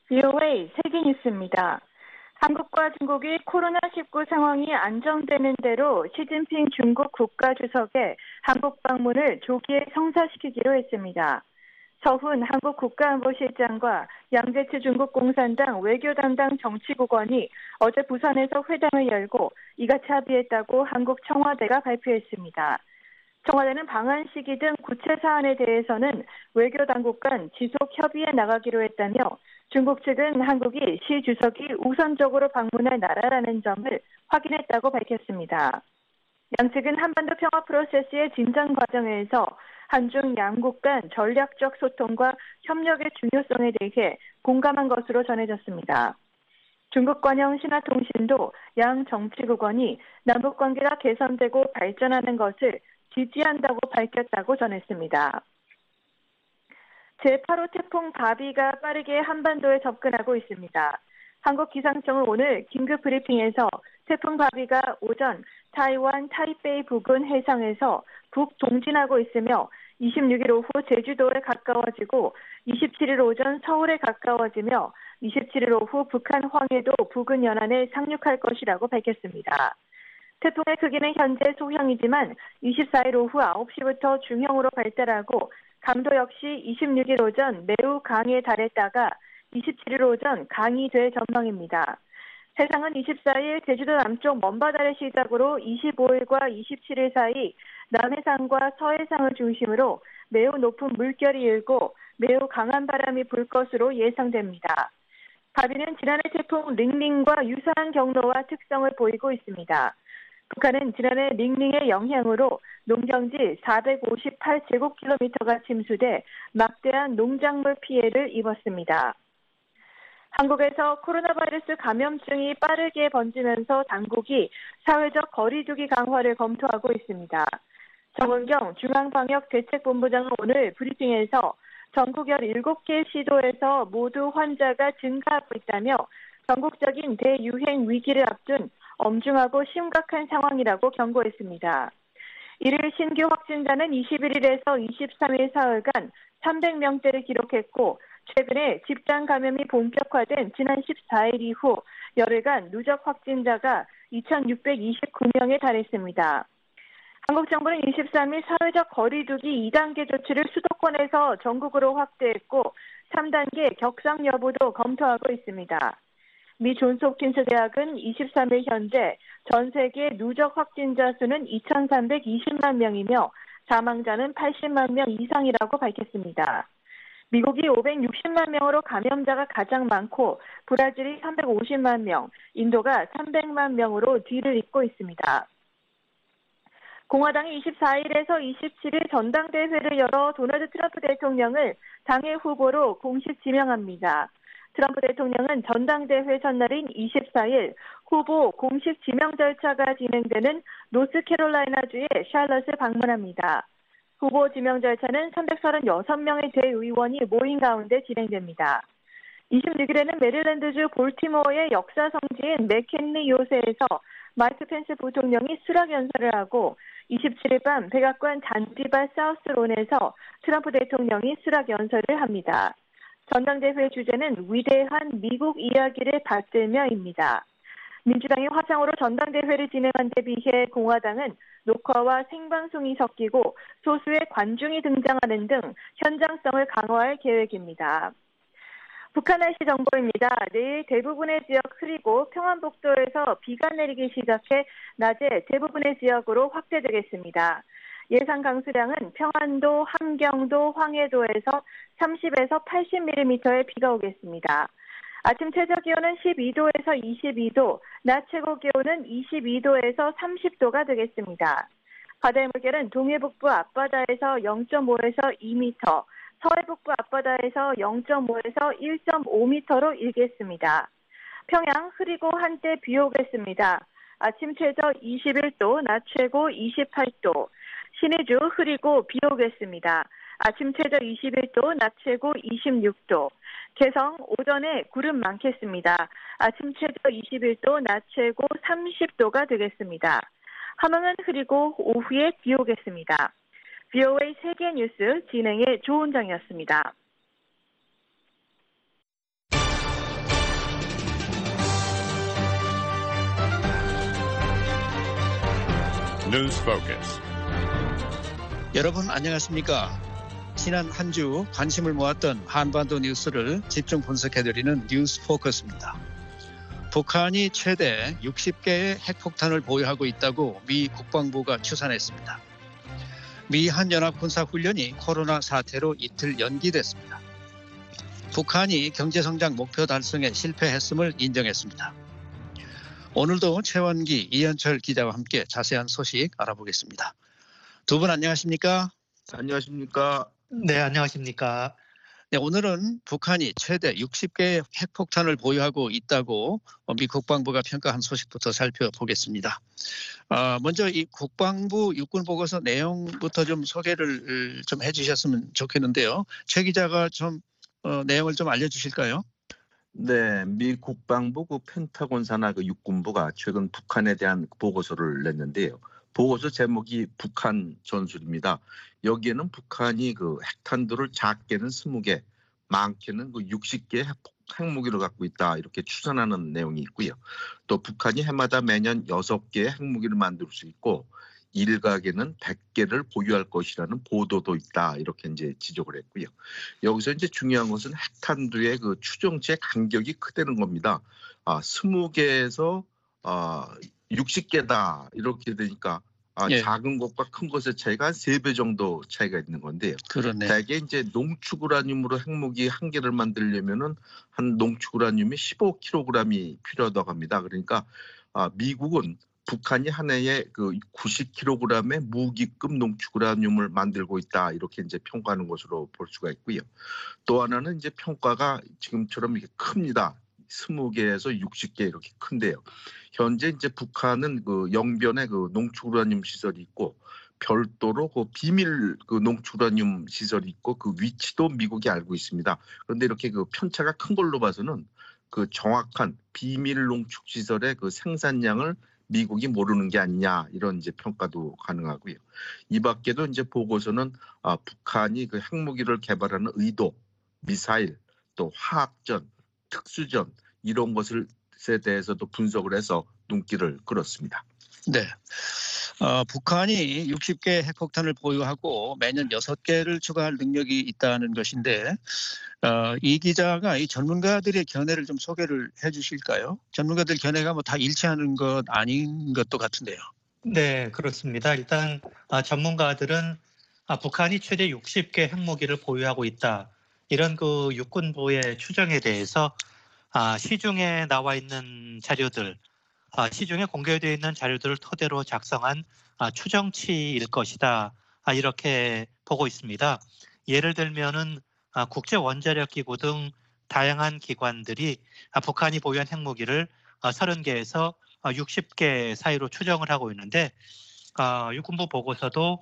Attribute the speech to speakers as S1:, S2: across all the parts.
S1: VOA 세계뉴스입니다. 한국과 중국이 코로나19 상황이 안정되는 대로 시진핑 중국 국가주석의 한국 방문을 조기에 성사시키기로 했습니다. 서훈 한국 국가안보실장과 양재츠 중국 공산당 외교 담당 정치국원이 어제 부산에서 회담을 열고 이같이 합의했다고 한국 청와대가 발표했습니다. 청와대는 방한 시기 등 구체 사안에 대해서는 외교 당국 간 지속 협의해 나가기로 했다며 중국 측은 한국이 시 주석이 우선적으로 방문할 나라라는 점을 확인했다고 밝혔습니다. 양측은 한반도 평화 프로세스의 진전 과정에서 한중 양국 간 전략적 소통과 협력의 중요성에 대해 공감한 것으로 전해졌습니다. 중국 관영 신화통신도 양 정치국원이 남북관계가 개선되고 발전하는 것을 지지한다고 밝혔다고 전했습니다. 제8호 태풍 바비가 빠르게 한반도에 접근하고 있습니다. 한국기상청은 오늘 긴급 브리핑에서 태풍 바비가 오전 타이완 타이베이 부근 해상에서 북동진하고 있으며 26일 오후 제주도에 가까워지고 27일 오전 서울에 가까워지며 27일 오후 북한 황해도 부근 연안에 상륙할 것이라고 밝혔습니다. 태풍의 크기는 현재 소형이지만 24일 오후 9시부터 중형으로 발달하고 강도 역시 26일 오전 매우 강에 달했다가 27일 오전 강이 될 전망입니다. 해상은 24일 제주도 남쪽 먼바다를 시작으로 25일과 27일 사이 남해상과 서해상을 중심으로 매우 높은 물결이 일고 매우 강한 바람이 불 것으로 예상됩니다. 바비는 지난해 태풍 링링과 유사한 경로와 특성을 보이고 있습니다. 북한은 지난해 링링의 영향으로 농경지 458제곱킬로미터가 침수돼 막대한 농작물 피해를 입었습니다. 한국에서 코로나 바이러스 감염증이 빠르게 번지면서 당국이 사회적 거리두기 강화를 검토하고 있습니다. 정은경 중앙방역대책본부장은 오늘 브리핑에서 전국 17개 시도에서 모두 환자가 증가하고 있다며 전국적인 대유행 위기를 앞둔 엄중하고 심각한 상황이라고 경고했습니다. 이를 신규 확진자는 21일에서 23일 사흘간 300명대를 기록했고 최근에 집단 감염이 본격화된 지난 14일 이후 열흘간 누적 확진자가 2,629명에 달했습니다. 한국 정부는 23일 사회적 거리두기 2단계 조치를 수도권에서 전국으로 확대했고 3단계 격상 여부도 검토하고 있습니다. 미 존스홉킨스 대학은 23일 현재 전 세계 누적 확진자 수는 2,320만 명이며 사망자는 80만 명 이상이라고 밝혔습니다. 미국이 560만 명으로 감염자가 가장 많고 브라질이 350만 명, 인도가 300만 명으로 뒤를 잇고 있습니다. 공화당이 24일에서 27일 전당대회를 열어 도널드 트럼프 대통령을 당의 후보로 공식 지명합니다. 트럼프 대통령은 전당대회 전날인 24일 후보 공식 지명 절차가 진행되는 노스캐롤라이나주의 샬럿을 방문합니다. 후보 지명 절차는 336명의 대의원이 모인 가운데 진행됩니다. 26일에는 메릴랜드주 볼티모어의 역사 성지인 맥킨리 요새에서 마이크 펜스 부통령이 수락 연설을 하고 27일 밤 백악관 잔지발 사우스론에서 트럼프 대통령이 수락 연설을 합니다. 전당대회 주제는 위대한 미국 이야기를 받들며입니다. 민주당이 화상으로 전당대회를 진행한 데 비해 공화당은 녹화와 생방송이 섞이고 소수의 관중이 등장하는 등 현장성을 강화할 계획입니다. 북한 날씨 정보입니다. 내일 대부분의 지역 흐리고 평안북도에서 비가 내리기 시작해 낮에 대부분의 지역으로 확대되겠습니다. 예상 강수량은 평안도, 함경도, 황해도에서 30에서 80mm의 비가 오겠습니다. 아침 최저 기온은 12도에서 22도, 낮 최고 기온은 22도에서 30도가 되겠습니다. 바다의 물결은 동해북부 앞바다에서 0.5에서 2m, 서해북부 앞바다에서 0.5에서 1.5m로 일겠습니다. 평양 흐리고 한때 비 오겠습니다. 아침 최저 21도, 낮 최고 28도. 신의주 흐리고 비 오겠습니다. 아침 최저 21도, 낮 최고 26도. 개성 오전에 구름 많겠습니다. 아침 최저 21도, 낮 최고 30도가 되겠습니다. 함흥은 흐리고 오후에 비 오겠습니다. VOA 세계뉴스 진행의 조은정이었습니다.
S2: News Focus.
S3: 여러분 안녕하십니까? 지난 한 주 관심을 모았던 한반도 뉴스를 집중 분석해드리는 뉴스 포커스입니다. 북한이 최대 60개의 핵폭탄을 보유하고 있다고 미 국방부가 추산했습니다. 미 한연합군사훈련이 코로나 사태로 이틀 연기됐습니다. 북한이 경제성장 목표 달성에 실패했음을 인정했습니다. 오늘도 최원기, 이현철 기자와 함께 자세한 소식 알아보겠습니다. 두 분 안녕하십니까?
S4: 안녕하십니까?
S5: 네, 안녕하십니까?
S3: 네, 오늘은 북한이 최대 60개의 핵폭탄을 보유하고 있다고 미 국방부가 평가한 소식부터 살펴보겠습니다. 먼저 이 국방부 육군보고서 내용부터 좀 소개를 좀 해주셨으면 좋겠는데요. 최 기자가 좀 내용을 좀 알려주실까요?
S4: 네, 미 국방부 펜타곤 산하 육군부가 최근 북한에 대한 보고서를 냈는데요. 보고서 제목이 북한 전술입니다. 여기에는 북한이 핵탄두를 작게는 20개, 많게는 60개 핵무기를 갖고 있다 이렇게 추산하는 내용이 있고요. 또 북한이 해마다 매년 6개의 핵무기를 만들 수 있고 일각에는 100개를 보유할 것이라는 보도도 있다 이렇게 이제 지적을 했고요. 여기서 이제 중요한 것은 핵탄두의 추정치의 간격이 크다는 겁니다. 20개에서 60개다 이렇게 되니까
S3: 예.
S4: 작은 것과 큰 것의 차이가 한 3배 정도 차이가 있는 건데요.
S3: 그러네.
S4: 대개 이제 농축 우라늄으로 핵무기 한 개를 만들려면은 한 농축 우라늄이 15kg이 필요하다고 합니다. 그러니까 미국은 북한이 한 해에 90kg의 무기급 농축 우라늄을 만들고 있다 이렇게 이제 평가하는 것으로 볼 수가 있고요. 또 하나는 이제 평가가 지금처럼 이렇게 큽니다. 20개에서 60개 이렇게 큰데요. 현재 이제 북한은 영변에 농축 우라늄 시설이 있고 별도로 비밀 농축 우라늄 시설이 있고 그 위치도 미국이 알고 있습니다. 그런데 이렇게 편차가 큰 걸로 봐서는 정확한 비밀 농축 시설의 생산량을 미국이 모르는 게 아니냐 이런 이제 평가도 가능하고요. 이 밖에도 이제 보고서는 북한이 핵무기를 개발하는 의도, 미사일, 또 화학전, 특수전 이런 것에 대해서도 분석을 해서 눈길을 끌었습니다.
S3: 네. 북한이 60개 핵폭탄을 보유하고 매년 6개를 추가할 능력이 있다는 것인데 이 기자가 이 전문가들의 견해를 좀 소개를 해 주실까요? 전문가들 견해가 다 일치하는 것 아닌 것도 같은데요.
S5: 네, 그렇습니다. 일단 전문가들은 북한이 최대 60개 핵무기를 보유하고 있다. 이런 육군부의 추정에 대해서 시중에 나와 있는 자료들, 시중에 공개되어 있는 자료들을 토대로 작성한 추정치일 것이다. 이렇게 보고 있습니다. 예를 들면은 국제원자력기구 등 다양한 기관들이 북한이 보유한 핵무기를 30개에서 60개 사이로 추정을 하고 있는데 육군부 보고서도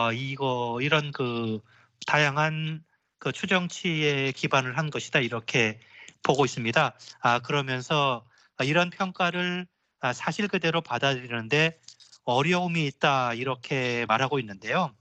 S5: 이런 다양한 추정치에 기반을 한 것이다 이렇게 보고 있습니다. 그러면서 이런 평가를 사실 그대로 받아들이는데 어려움이 있다 이렇게 말하고 있는데요.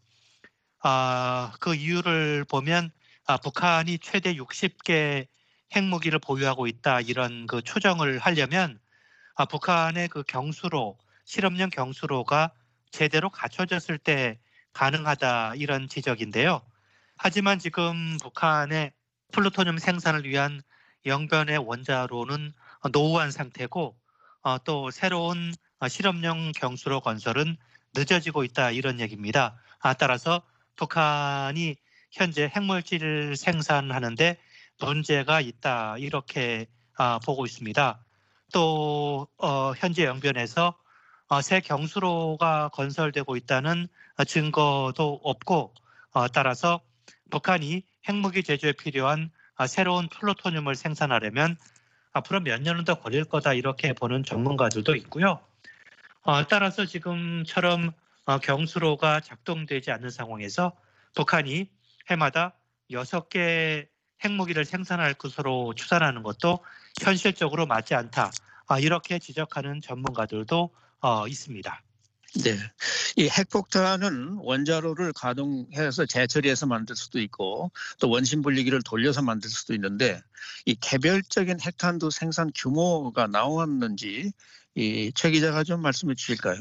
S5: 그 이유를 보면 북한이 최대 60개 핵무기를 보유하고 있다 이런 추정을 하려면 북한의 경수로 실험용 경수로가 제대로 갖춰졌을 때 가능하다 이런 지적인데요. 하지만 지금 북한의 플루토늄 생산을 위한 영변의 원자로는 노후한 상태고 또 새로운 실험용 경수로 건설은 늦어지고 있다 이런 얘기입니다. 따라서 북한이 현재 핵물질 생산하는데 문제가 있다 이렇게 보고 있습니다. 또 현재 영변에서 새 경수로가 건설되고 있다는 증거도 없고 따라서 북한이 핵무기 제조에 필요한 새로운 플루토늄을 생산하려면 앞으로 몇 년은 더 걸릴 거다 이렇게 보는 전문가들도 있고요. 따라서 지금처럼 경수로가 작동되지 않는 상황에서 북한이 해마다 6개 핵무기를 생산할 것으로 추산하는 것도 현실적으로 맞지 않다. 이렇게 지적하는 전문가들도 있습니다.
S3: 네, 이 핵폭탄은 원자로를 가동해서 재처리해서 만들 수도 있고 또 원심 분리기를 돌려서 만들 수도 있는데 이 개별적인 핵탄두 생산 규모가 나왔는지 이 최 기자가 좀 말씀해 주실까요?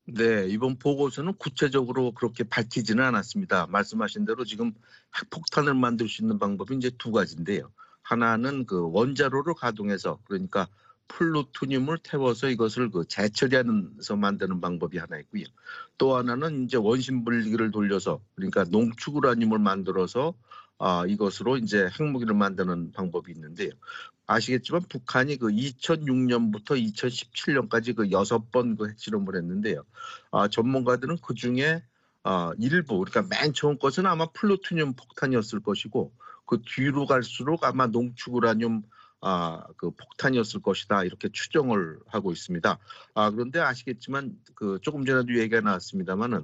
S4: 네, 이번 보고서는 구체적으로 그렇게 밝히지는 않았습니다. 말씀하신 대로 지금 핵폭탄을 만들 수 있는 방법이 이제 두 가지인데요. 하나는 그 원자로를 가동해서, 그러니까 플루토늄을 태워서 이것을 그 재처리하면서 만드는 방법이 하나 있고요. 또 하나는 이제 원심 분리기를 돌려서, 그러니까 농축 우라늄을 만들어서 이것으로 이제 핵무기를 만드는 방법이 있는데요. 아시겠지만 북한이 그 2006년부터 2017년까지 그 6번 그 핵실험을 했는데요. 전문가들은 그 중에 일부, 그러니까 맨 처음 것은 아마 플루토늄 폭탄이었을 것이고, 그 뒤로 갈수록 아마 농축 우라늄 그 폭탄이었을 것이다, 이렇게 추정을 하고 있습니다. 그런데 아시겠지만 그 조금 전에도 얘기가 나왔습니다만은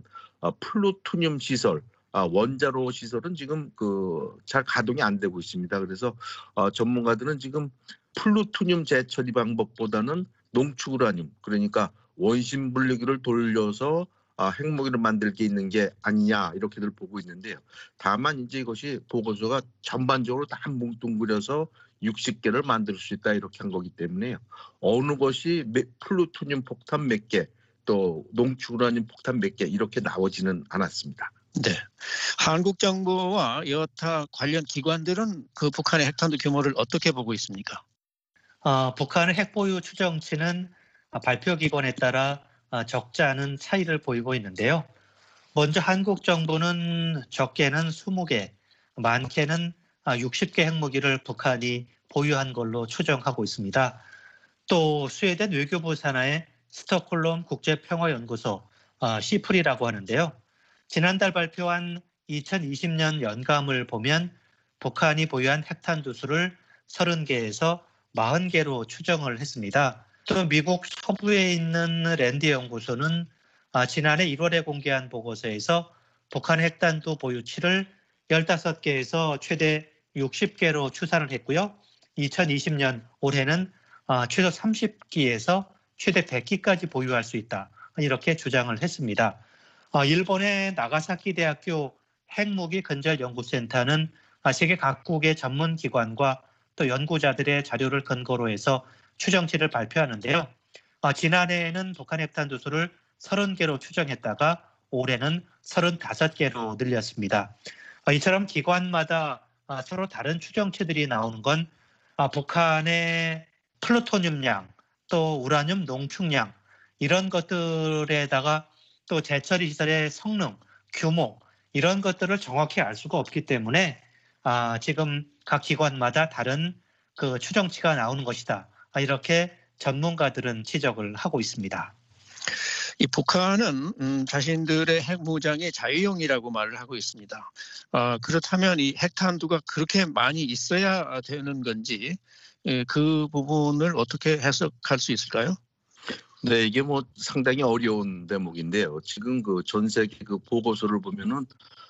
S4: 플루토늄 시설, 원자로 시설은 지금 그 잘 가동이 안 되고 있습니다. 그래서 전문가들은 지금 플루토늄 재처리 방법보다는 농축 우라늄, 그러니까 원심 분리기를 돌려서 핵무기를 만들 게 있는 게 아니냐, 이렇게들 보고 있는데요. 다만 이제 이것이 보고서가 전반적으로 다 뭉뚱그려서 60개를 만들 수 있다, 이렇게 한 거기 때문에요. 어느 것이 플루토늄 폭탄 몇 개, 또 농축 우라늄 폭탄 몇 개, 이렇게 나오지는 않았습니다.
S3: 네, 한국 정부와 여타 관련 기관들은 그 북한의 핵탄두 규모를 어떻게 보고 있습니까?
S5: 북한의 핵보유 추정치는 발표 기관에 따라 적지 않은 차이를 보이고 있는데요. 먼저 한국 정부는 적게는 20개, 많게는 60개 핵무기를 북한이 보유한 걸로 추정하고 있습니다. 또 스웨덴 외교부 산하의 스톡홀름 국제평화연구소 시프리라고 하는데요. 지난달 발표한 2020년 연감을 보면 북한이 보유한 핵탄두 수를 30개에서 40개로 추정을 했습니다. 또 미국 서부에 있는 랜드 연구소는 지난해 1월에 공개한 보고서에서 북한의 핵탄두 보유치를 15개에서 최대 60개로 추산을 했고요. 2020년 올해는 최소 30기에서 최대 100기까지 보유할 수 있다, 이렇게 주장을 했습니다. 일본의 나가사키 대학교 핵무기 근절 연구센터는 세계 각국의 전문 기관과 또 연구자들의 자료를 근거로 해서 추정치를 발표하는데요. 지난해에는 북한 핵탄두 수를 30개로 추정했다가 올해는 35개로 늘렸습니다. 이처럼 기관마다 서로 다른 추정치들이 나오는 건 북한의 플루토늄량, 또 우라늄 농축량, 이런 것들에다가 또 재처리 시설의 성능, 규모, 이런 것들을 정확히 알 수가 없기 때문에 지금 각 기관마다 다른 그 추정치가 나오는 것이다, 이렇게 전문가들은 지적을 하고 있습니다.
S3: 이 북한은 자신들의 핵무장의 자유용이라고 말을 하고 있습니다. 그렇다면 이 핵탄두가 그렇게 많이 있어야 되는 건지, 그 부분을 어떻게 해석할 수 있을까요?
S4: 네, 이게 뭐 상당히 어려운 대목인데요. 지금 그 전 세계 그 보고서를 보면은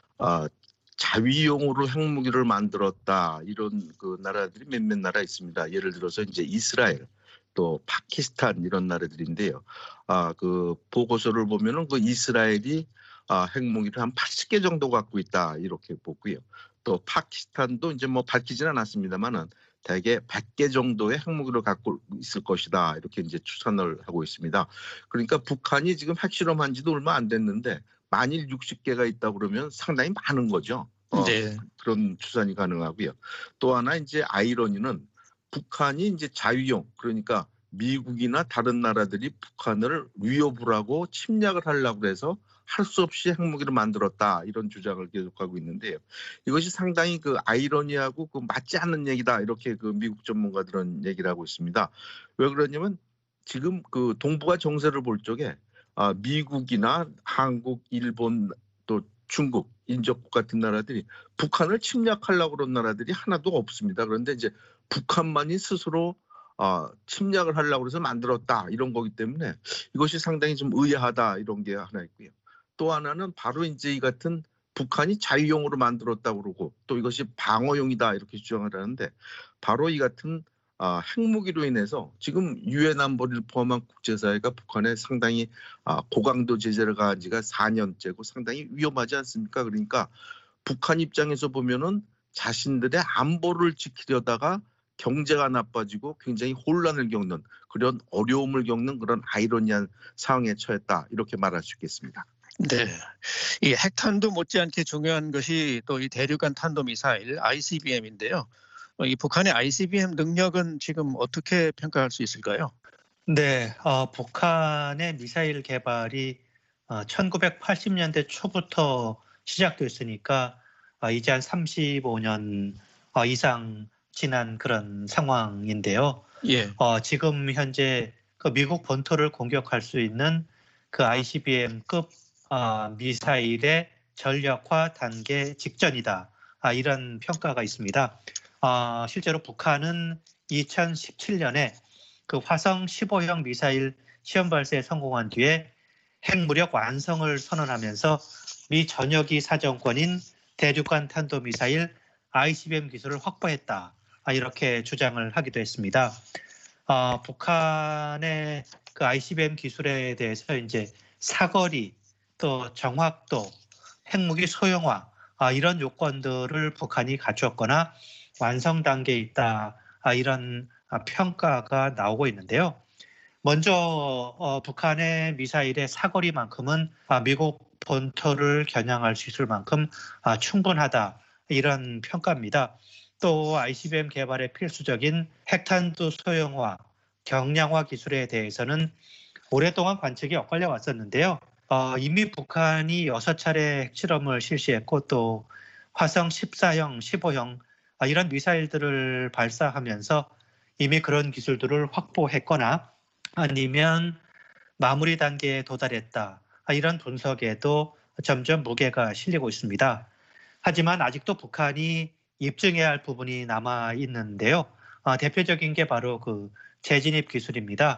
S4: 자위용으로 핵무기를 만들었다, 이런 그 나라들이 몇몇 나라 있습니다. 예를 들어서 이제 이스라엘, 또 파키스탄, 이런 나라들인데요. 그 보고서를 보면은 그 이스라엘이 핵무기를 한 80개 정도 갖고 있다, 이렇게 보고요. 또 파키스탄도 이제 뭐 밝히지는 않았습니다만은 대개 100개 정도의 핵무기를 갖고 있을 것이다, 이렇게 이제 추산을 하고 있습니다. 그러니까 북한이 지금 핵실험한 지도 얼마 안 됐는데 만일 60개가 있다 그러면 상당히 많은 거죠.
S3: 네.
S4: 그런 추산이 가능하고요. 또 하나 이제 아이러니는 북한이 이제 자위용, 그러니까 미국이나 다른 나라들이 북한을 위협을 하고 침략을 하려고 해서 할 수 없이 핵무기를 만들었다, 이런 주장을 계속하고 있는데요. 이것이 상당히 그 아이러니하고 그 맞지 않는 얘기다, 이렇게 그 미국 전문가들은 얘기를 하고 있습니다. 왜 그러냐면 지금 그 동북아 정세를 볼 적에 미국이나 한국, 일본, 또 중국, 인접국 같은 나라들이 북한을 침략하려고 그런 나라들이 하나도 없습니다. 그런데 이제 북한만이 스스로 침략을 하려고 해서 만들었다, 이런 거기 때문에 이것이 상당히 좀 의아하다, 이런 게 하나 있고요. 또 하나는 바로 이제 이 같은 북한이 자유용으로 만들었다고 그러고 또 이것이 방어용이다, 이렇게 주장을 하는데 바로 이 같은 핵무기로 인해서 지금 유엔 안보리를 포함한 국제사회가 북한에 상당히 고강도 제재를 가한 지가 4년째고 상당히 위험하지 않습니까? 그러니까 북한 입장에서 보면은 자신들의 안보를 지키려다가 경제가 나빠지고 굉장히 혼란을 겪는 그런 어려움을 겪는 그런 아이러니한 상황에 처했다 이렇게 말할 수 있겠습니다.
S3: 네, 이 핵탄두 못지않게 중요한 것이 또 이 대륙간 탄도미사일 ICBM인데요. 이 북한의 ICBM 능력은 지금 어떻게 평가할 수 있을까요?
S5: 네, 북한의 미사일 개발이 1980년대 초부터 시작됐으니까 이제 한 35년 이상 지난 그런 상황인데요.
S3: 예,
S5: 지금 현재 그 미국 본토를 공격할 수 있는 그 ICBM급 미사일의 전력화 단계 직전이다. 이런 평가가 있습니다. 실제로 북한은 2017년에 그 화성 15형 미사일 시험 발사에 성공한 뒤에 핵무력 완성을 선언하면서 미 전역이 사정권인 대륙간 탄도미사일 ICBM 기술을 확보했다. 이렇게 주장을 하기도 했습니다. 북한의 그 ICBM 기술에 대해서 이제 사거리, 또 정확도, 핵무기 소형화 이런 요건들을 북한이 갖추었거나 완성 단계에 있다. 이런 평가가 나오고 있는데요. 먼저 북한의 미사일의 사거리만큼은 미국 본토를 겨냥할 수 있을 만큼 충분하다. 이런 평가입니다. 또 ICBM 개발에 필수적인 핵탄두 소형화, 경량화 기술에 대해서는 오랫동안 관측이 엇갈려 왔었는데요. 이미 북한이 6차례 핵실험을 실시했고 또 화성 14형, 15형 이런 미사일들을 발사하면서 이미 그런 기술들을 확보했거나 아니면 마무리 단계에 도달했다. 이런 분석에도 점점 무게가 실리고 있습니다. 하지만 아직도 북한이 입증해야 할 부분이 남아 있는데요. 대표적인 게 바로 그 재진입 기술입니다.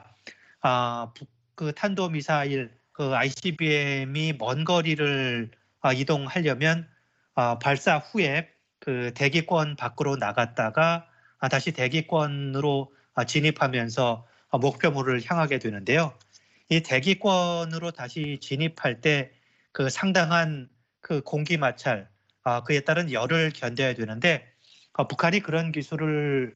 S5: 그 탄도미사일, 그 ICBM이 먼 거리를 이동하려면 발사 후에 그 대기권 밖으로 나갔다가 다시 대기권으로 진입하면서 목표물을 향하게 되는데요. 이 대기권으로 다시 진입할 때 그 상당한 그 공기 마찰, 그에 따른 열을 견뎌야 되는데 북한이 그런 기술을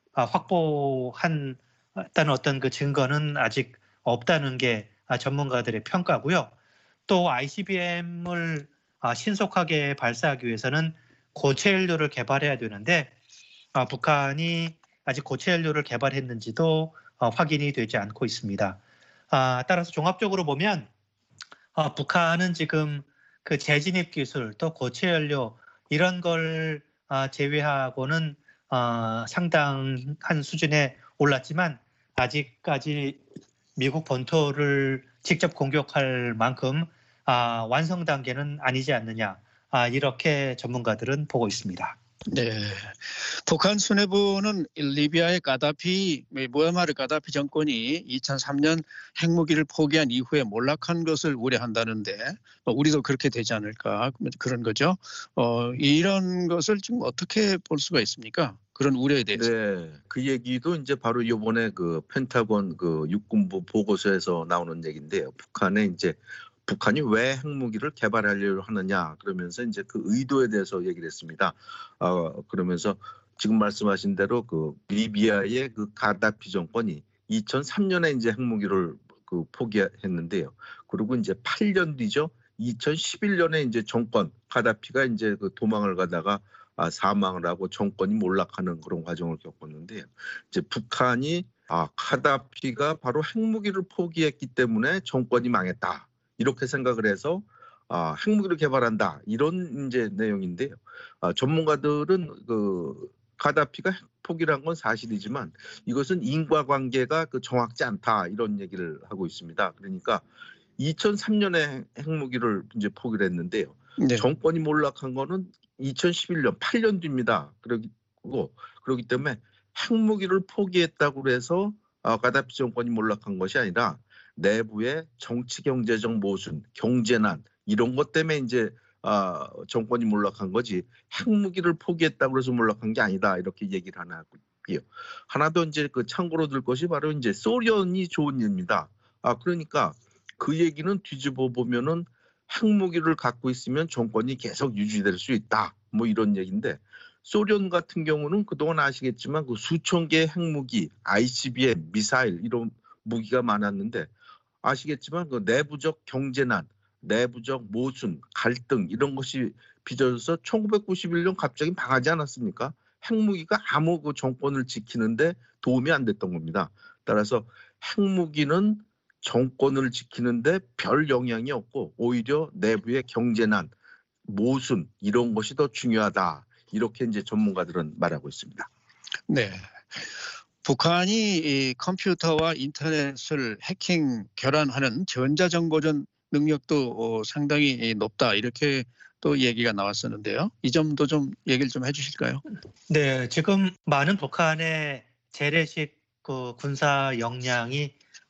S5: 확보한 어떤 그 증거는 아직 없다는 게 전문가들의 평가고요. 또 ICBM을 신속하게 발사하기 위해서는 고체 연료를 개발해야 되는데 북한이 아직 고체 연료를 개발했는지도 확인이 되지 않고 있습니다. 따라서 종합적으로 보면 북한은 지금 그 재진입 기술 또 고체 연료 이런 걸 제외하고는 상당한 수준에 올랐지만 아직까지 미국 본토를 직접 공격할 만큼 완성 단계는 아니지 않느냐 이렇게 전문가들은 보고 있습니다.
S3: 네, 북한 수뇌부는 리비아의 무아마르 가다피 정권이 2003년 핵무기를 포기한 이후에 몰락한 것을 우려한다는데 우리도 그렇게 되지 않을까 그런 거죠. 이런 것을 지금 어떻게 볼 수가 있습니까? 그런 우려에 대해서.
S4: 네, 그 얘기도 이제 바로 이번에 그 펜타곤 그 육군부 보고서에서 나오는 얘기인데요. 북한이 왜 핵무기를 개발하려고 하느냐 그러면서 이제 그 의도에 대해서 얘기를 했습니다. 그러면서 지금 말씀하신 대로 그 리비아의 그 가다피 정권이 2003년에 이제 핵무기를 그 포기했는데요. 그리고 이제 8년 뒤죠. 2011년에 이제 가다피가 이제 그 도망을 가다가 사망을 하고 정권이 몰락하는 그런 과정을 겪었는데요. 이제 북한이 가다피가 바로 핵무기를 포기했기 때문에 정권이 망했다. 이렇게 생각을 해서 핵무기를 개발한다 이런 이제 내용인데요. 전문가들은 그 가다피가 핵 포기를 한 건 사실이지만 이것은 인과관계가 정확지 않다 이런 얘기를 하고 있습니다. 그러니까 2003년에 핵무기를 이제 포기를 했는데요. 네. 정권이 몰락한 거는 2011년 8년 뒤입니다. 그렇기 때문에 핵무기를 포기했다고 해서 가다피 정권이 몰락한 것이 아니라 내부의 정치 경제적 모순, 경제난 이런 것 때문에 이제 정권이 몰락한 거지 핵무기를 포기했다고 해서 몰락한 게 아니다 이렇게 얘기를 하나 하고요. 하나 더 이제 그 참고로 들 것이 바로 이제 소련이 좋은 일입니다. 그러니까 그 얘기는 뒤집어 보면은 핵무기를 갖고 있으면 정권이 계속 유지될 수 있다. 뭐 이런 얘기인데 소련 같은 경우는 그동안 아시겠지만 그 수천 개의 핵무기, ICBM, 미사일 이런 무기가 많았는데 아시겠지만 그 내부적 경제난, 내부적 모순, 갈등 이런 것이 빚어져서 1991년 갑자기 망하지 않았습니까? 핵무기가 아무 그 정권을 지키는데 도움이 안 됐던 겁니다. 따라서 핵무기는 정권을 지키는데 별 영향이 없고 오히려 내부의 경제난, 모순 이런 것이 더 중요하다. 이렇게 이제 전문가들은 말하고 있습니다.
S3: 네. 북한이 이 컴퓨터와 인터넷을 해킹 결합하는 전자정보전 능력도 상당히 높다. 이렇게 또 얘기가 나왔었는데요. 이 점도 좀 얘기를 좀 해주실까요?
S5: 네, 지금 많은 북한의 재래식 그 군사 역량이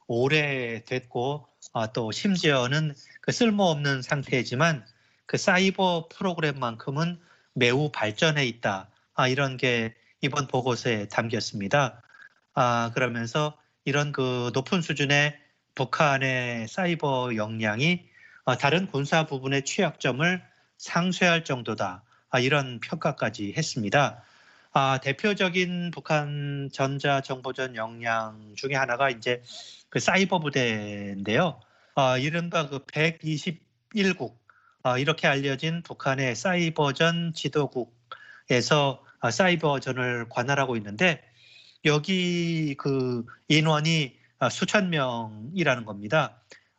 S5: 오래됐고 또 심지어는 그 쓸모없는 상태지만 그 사이버 프로그램만큼은 매우 발전해 있다. 이런 게 이번 보고서에 담겼습니다. 그러면서 이런 그 높은 수준의 북한의 사이버 역량이 다른 군사 부분의 취약점을 상쇄할 정도다. 이런 평가까지 했습니다. 대표적인 북한 전자정보전 역량 중에 하나가 이제 그 사이버 부대인데요. 이른바 그 121국 이렇게 알려진 북한의 사이버전 지도국에서 사이버전을 관할하고 있는데 여기 그 인원이 수천 명이라는 겁니다.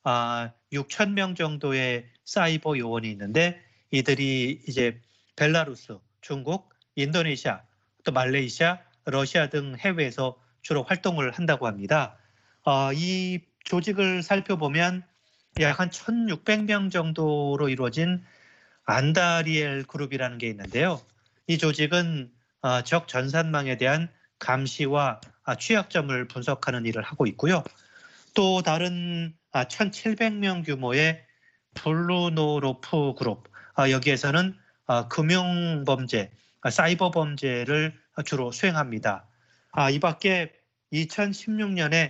S5: 6천 명 정도의 사이버 요원이 있는데 이들이 이제 벨라루스, 중국, 인도네시아, 또 말레이시아, 러시아 등 해외에서 주로 활동을 한다고 합니다. 이 조직을 살펴보면 약 한 1,600명 정도로 이루어진 안다리엘 그룹이라는 게 있는데요. 이 조직은 적 전산망에 대한 감시와 취약점을 분석하는 일을 하고 있고요. 또 다른 1,700명 규모의 블루노로프 그룹, 여기에서는 금융범죄, 사이버 범죄를 주로 수행합니다. 이 밖에 2016년에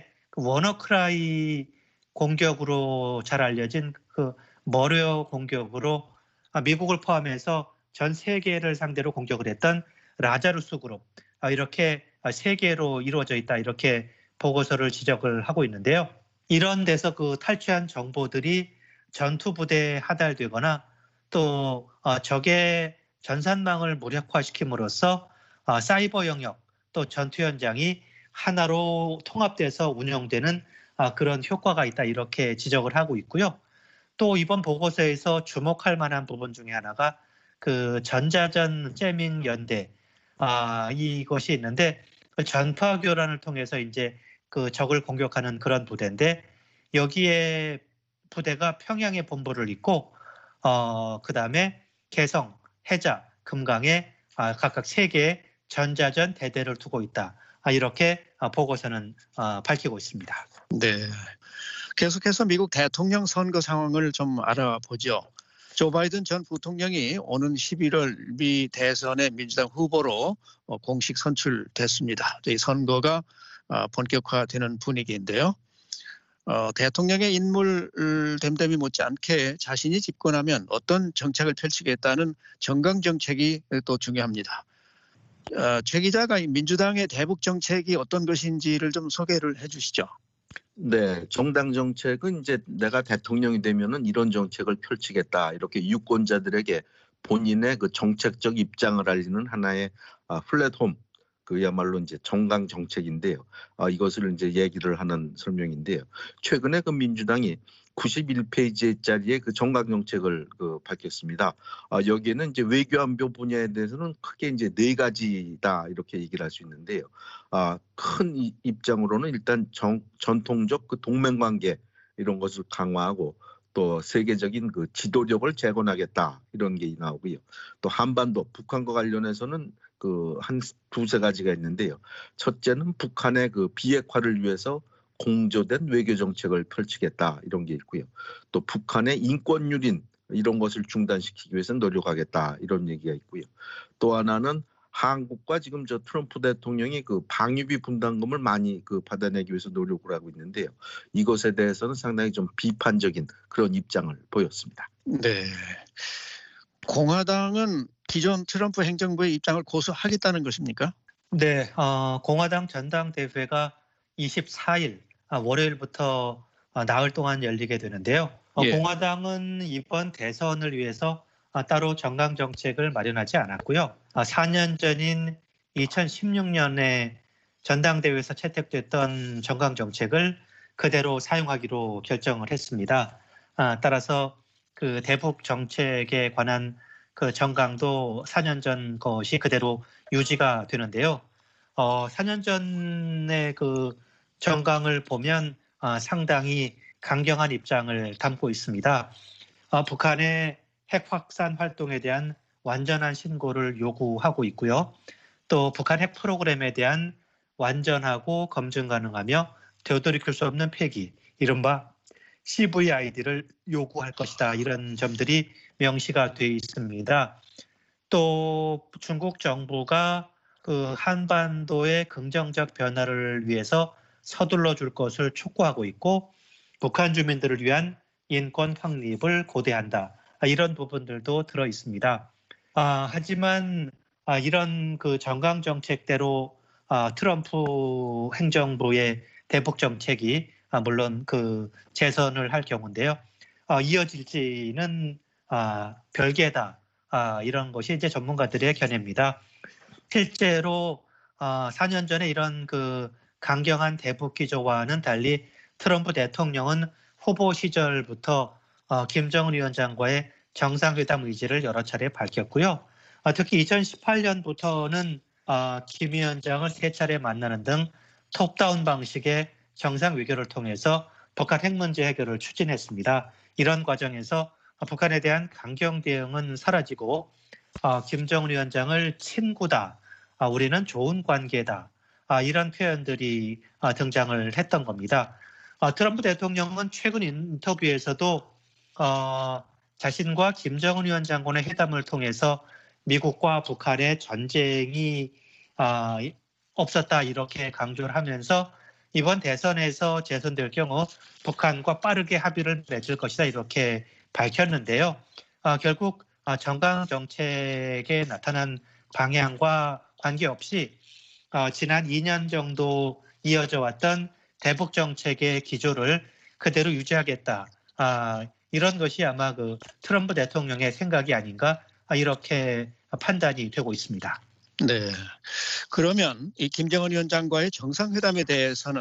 S5: 워너크라이 공격으로 잘 알려진 그 머려 공격으로 미국을 포함해서 전 세계를 상대로 공격을 했던 라자루스 그룹, 이렇게 세 개로 이루어져 있다. 이렇게 보고서를 지적을 하고 있는데요. 이런 데서 그 탈취한 정보들이 전투 부대에 하달되거나 또 적의 전산망을 무력화시킴으로써 사이버 영역 또 전투 현장이 하나로 통합돼서 운영되는 그런 효과가 있다. 이렇게 지적을 하고 있고요. 또 이번 보고서에서 주목할 만한 부분 중에 하나가 그 전자전 재밍 연대 이것이 있는데 그 전파 교란을 통해서 이제 그 적을 공격하는 그런 부대인데 여기에 부대가 평양에 본부를 잇고 그다음에 개성, 해자, 금강에 각각 3개의 전자전 대대를 두고 있다. 이렇게 보고서는 밝히고 있습니다.
S3: 네. 계속해서 미국 대통령 선거 상황을 좀 알아보죠. 조 바이든 전 부통령이 오는 11월 미 대선의 민주당 후보로 공식 선출됐습니다. 이 선거가 본격화되는 분위기인데요. 대통령의 인물 됨됨이 못지않게 자신이 집권하면 어떤 정책을 펼치겠다는 정강 정책이 또 중요합니다. 최 기자가 민주당의 대북 정책이 어떤 것인지를 좀 소개를 해주시죠.
S4: 네, 정당 정책은 이제 내가 대통령이 되면은 이런 정책을 펼치겠다 이렇게 유권자들에게 본인의 그 정책적 입장을 알리는 하나의 플랫폼, 그야말로 이제 정강 정책인데요. 이것을 이제 얘기를 하는 설명인데요. 최근에 그 민주당이 91페이지짜리의 그 정강 정책을 밝혔습니다. 여기에는 이제 외교안보 분야에 대해서는 크게 이제 4가지다 이렇게 얘기를 할 수 있는데요. 큰 입장으로는 일단 전통적 그 동맹관계 이런 것을 강화하고 또 세계적인 그 지도력을 재건하겠다 이런 게 나오고요. 또 한반도 북한과 관련해서는 그 한 2-3가지가 있는데요. 첫째는 북한의 그 비핵화를 위해서 공조된 외교 정책을 펼치겠다 이런 게 있고요. 또 북한의 인권 유린 이런 것을 중단시키기 위해서 노력하겠다 이런 얘기가 있고요. 또 하나는 한국과 지금 저 트럼프 대통령이 그 방위비 분담금을 많이 그 받아내기 위해서 노력을 하고 있는데요. 이것에 대해서는 상당히 좀 비판적인 그런 입장을 보였습니다.
S3: 네. 공화당은 기존 트럼프 행정부의 입장을 고수하겠다는 것입니까?
S5: 네, 공화당 전당대회가 24일 월요일부터 나흘 동안 열리게 되는데요.
S3: 예.
S5: 공화당은 이번 대선을 위해서 따로 정강 정책을 마련하지 않았고요. 4년 전인 2016년에 전당대회에서 채택됐던 정강 정책을 그대로 사용하기로 결정을 했습니다. 따라서 그 대북 정책에 관한 그 정강도 4년 전 것이 그대로 유지가 되는데요. 4년 전의 그 정강을 보면 상당히 강경한 입장을 담고 있습니다. 북한의 핵 확산 활동에 대한 완전한 신고를 요구하고 있고요. 또 북한 핵 프로그램에 대한 완전하고 검증 가능하며 되돌이킬 수 없는 폐기, 이른바 CVID를 요구할 것이다. 이런 점들이 명시가 되어 있습니다. 또 중국 정부가 그 한반도의 긍정적 변화를 위해서 서둘러 줄 것을 촉구하고 있고 북한 주민들을 위한 인권 확립을 고대한다. 이런 부분들도 들어 있습니다. 하지만 이런 그 정강 정책대로 트럼프 행정부의 대북 정책이 물론 그 재선을 할 경우인데요. 이어질지는 별개다. 이런 것이 이제 전문가들의 견해입니다. 실제로 4년 전에 이런 그 강경한 대북 기조와는 달리 트럼프 대통령은 후보 시절부터 김정은 위원장과의 정상회담 의지를 여러 차례 밝혔고요. 특히 2018년부터는 김 위원장을 3차례 만나는 등 톱다운 방식의 정상 외교를 통해서 북한 핵 문제 해결을 추진했습니다. 이런 과정에서 북한에 대한 강경 대응은 사라지고 김정은 위원장을 친구다, 우리는 좋은 관계다, 이런 표현들이 등장을 했던 겁니다. 트럼프 대통령은 최근 인터뷰에서도 자신과 김정은 위원장과의 회담을 통해서 미국과 북한의 전쟁이 없었다 이렇게 강조를 하면서 이번 대선에서 재선될 경우 북한과 빠르게 합의를 맺을 것이다 이렇게 밝혔는데요. 결국 정강 정책에 나타난 방향과 관계없이 지난 2년 정도 이어져 왔던 대북 정책의 기조를 그대로 유지하겠다. 이런 것이 아마 그 트럼프 대통령의 생각이 아닌가 이렇게 판단이 되고 있습니다.
S3: 네. 그러면 이 김정은 위원장과의 정상회담에 대해서는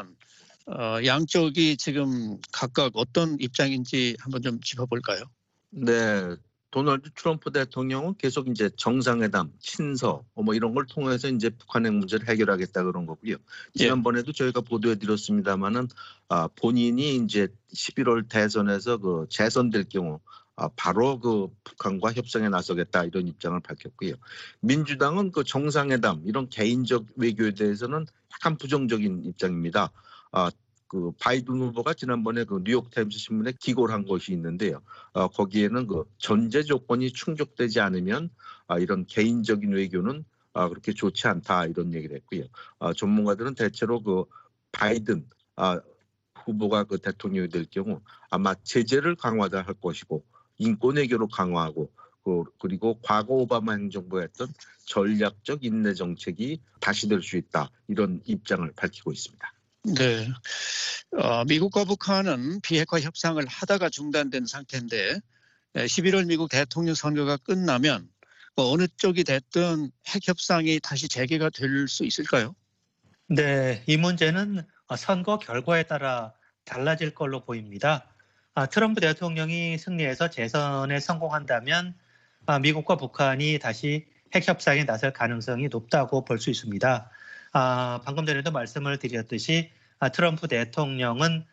S3: 양쪽이 지금 각각 어떤 입장인지 한번 좀 짚어볼까요?
S4: 네. 도널드 트럼프 대통령은 계속 이제 정상회담, 친서 뭐 이런 걸 통해서 이제 북한 핵 문제를 해결하겠다 그런 거고요. 지난번에도 저희가 보도해드렸습니다마는 본인이 이제 11월 대선에서 그 재선될 경우 바로 그 북한과 협상에 나서겠다 이런 입장을 밝혔고요. 민주당은 그 정상회담 이런 개인적 외교에 대해서는 약간 부정적인 입장입니다. 그 바이든 후보가 지난번에 그 뉴욕타임스 신문에 기고를 한 것이 있는데요. 거기에는 그 전제 조건이 충족되지 않으면 이런 개인적인 외교는 그렇게 좋지 않다 이런 얘기를 했고요. 전문가들은 대체로 그 바이든 후보가 그 대통령이 될 경우 아마 제재를 강화할 것이고 인권 외교로 강화하고 그리고 과거 오바마 행정부가 했던 전략적 인내 정책이 다시 될 수 있다 이런 입장을 밝히고 있습니다.
S3: 네. 미국과 북한은 비핵화 협상을 하다가 중단된 상태인데 11월 미국 대통령 선거가 끝나면 어느 쪽이 됐든 핵 협상이 다시 재개가 될 수 있을까요?
S5: 네, 이 문제는 선거 결과에 따라 달라질 걸로 보입니다. 트럼프 대통령이 승리해서 재선에 성공한다면 미국과 북한이 다시 핵 협상에 나설 가능성이 높다고 볼 수 있습니다. 방금 전에도 말씀을 드렸듯이 트럼프 대통령은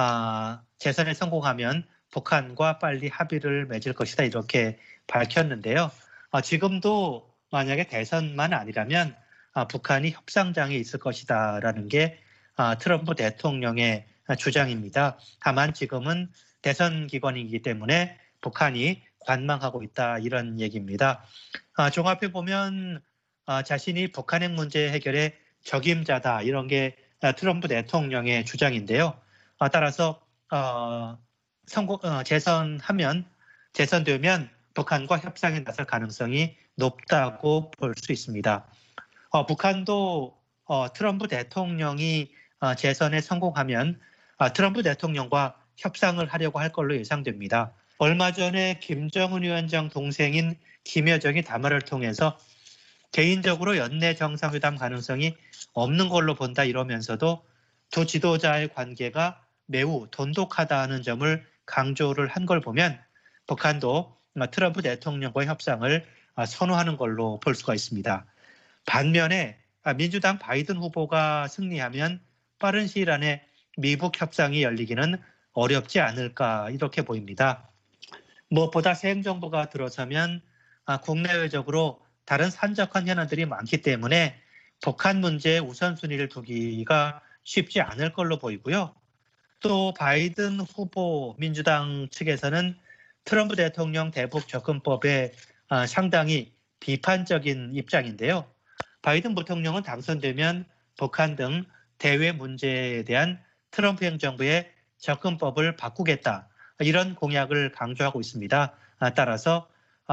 S5: 재선에 성공하면 북한과 빨리 합의를 맺을 것이다 이렇게 밝혔는데요. 지금도 만약에 대선만 아니라면 북한이 협상장에 있을 것이다라는 게 트럼프 대통령의 주장입니다. 다만 지금은 대선 기간이기 때문에 북한이 관망하고 있다 이런 얘기입니다. 종합해 보면 자신이 북한 핵 문제 해결의 적임자다 이런 게 트럼프 대통령의 주장인데요. 따라서 재선되면 북한과 협상에 나설 가능성이 높다고 볼 수 있습니다. 북한도 트럼프 대통령이 재선에 성공하면 트럼프 대통령과 협상을 하려고 할 걸로 예상됩니다. 얼마 전에 김정은 위원장 동생인 김여정이 담화를 통해서 개인적으로 연내 정상회담 가능성이 없는 걸로 본다 이러면서도 두 지도자의 관계가 매우 돈독하다는 점을 강조를 한 걸 보면 북한도 트럼프 대통령과의 협상을 선호하는 걸로 볼 수가 있습니다. 반면에 민주당 바이든 후보가 승리하면 빠른 시일 안에 미북 협상이 열리기는 어렵지 않을까 이렇게 보입니다. 무엇보다 새 행정부가 들어서면 국내외적으로 다른 산적한 현안들이 많기 때문에 북한 문제에 우선순위를 두기가 쉽지 않을 걸로 보이고요. 또 바이든 후보 민주당 측에서는 트럼프 대통령 대북 접근법에 상당히 비판적인 입장인데요. 바이든 부통령은 당선되면 북한 등 대외 문제에 대한 트럼프 행정부의 접근법을 바꾸겠다. 이런 공약을 강조하고 있습니다. 따라서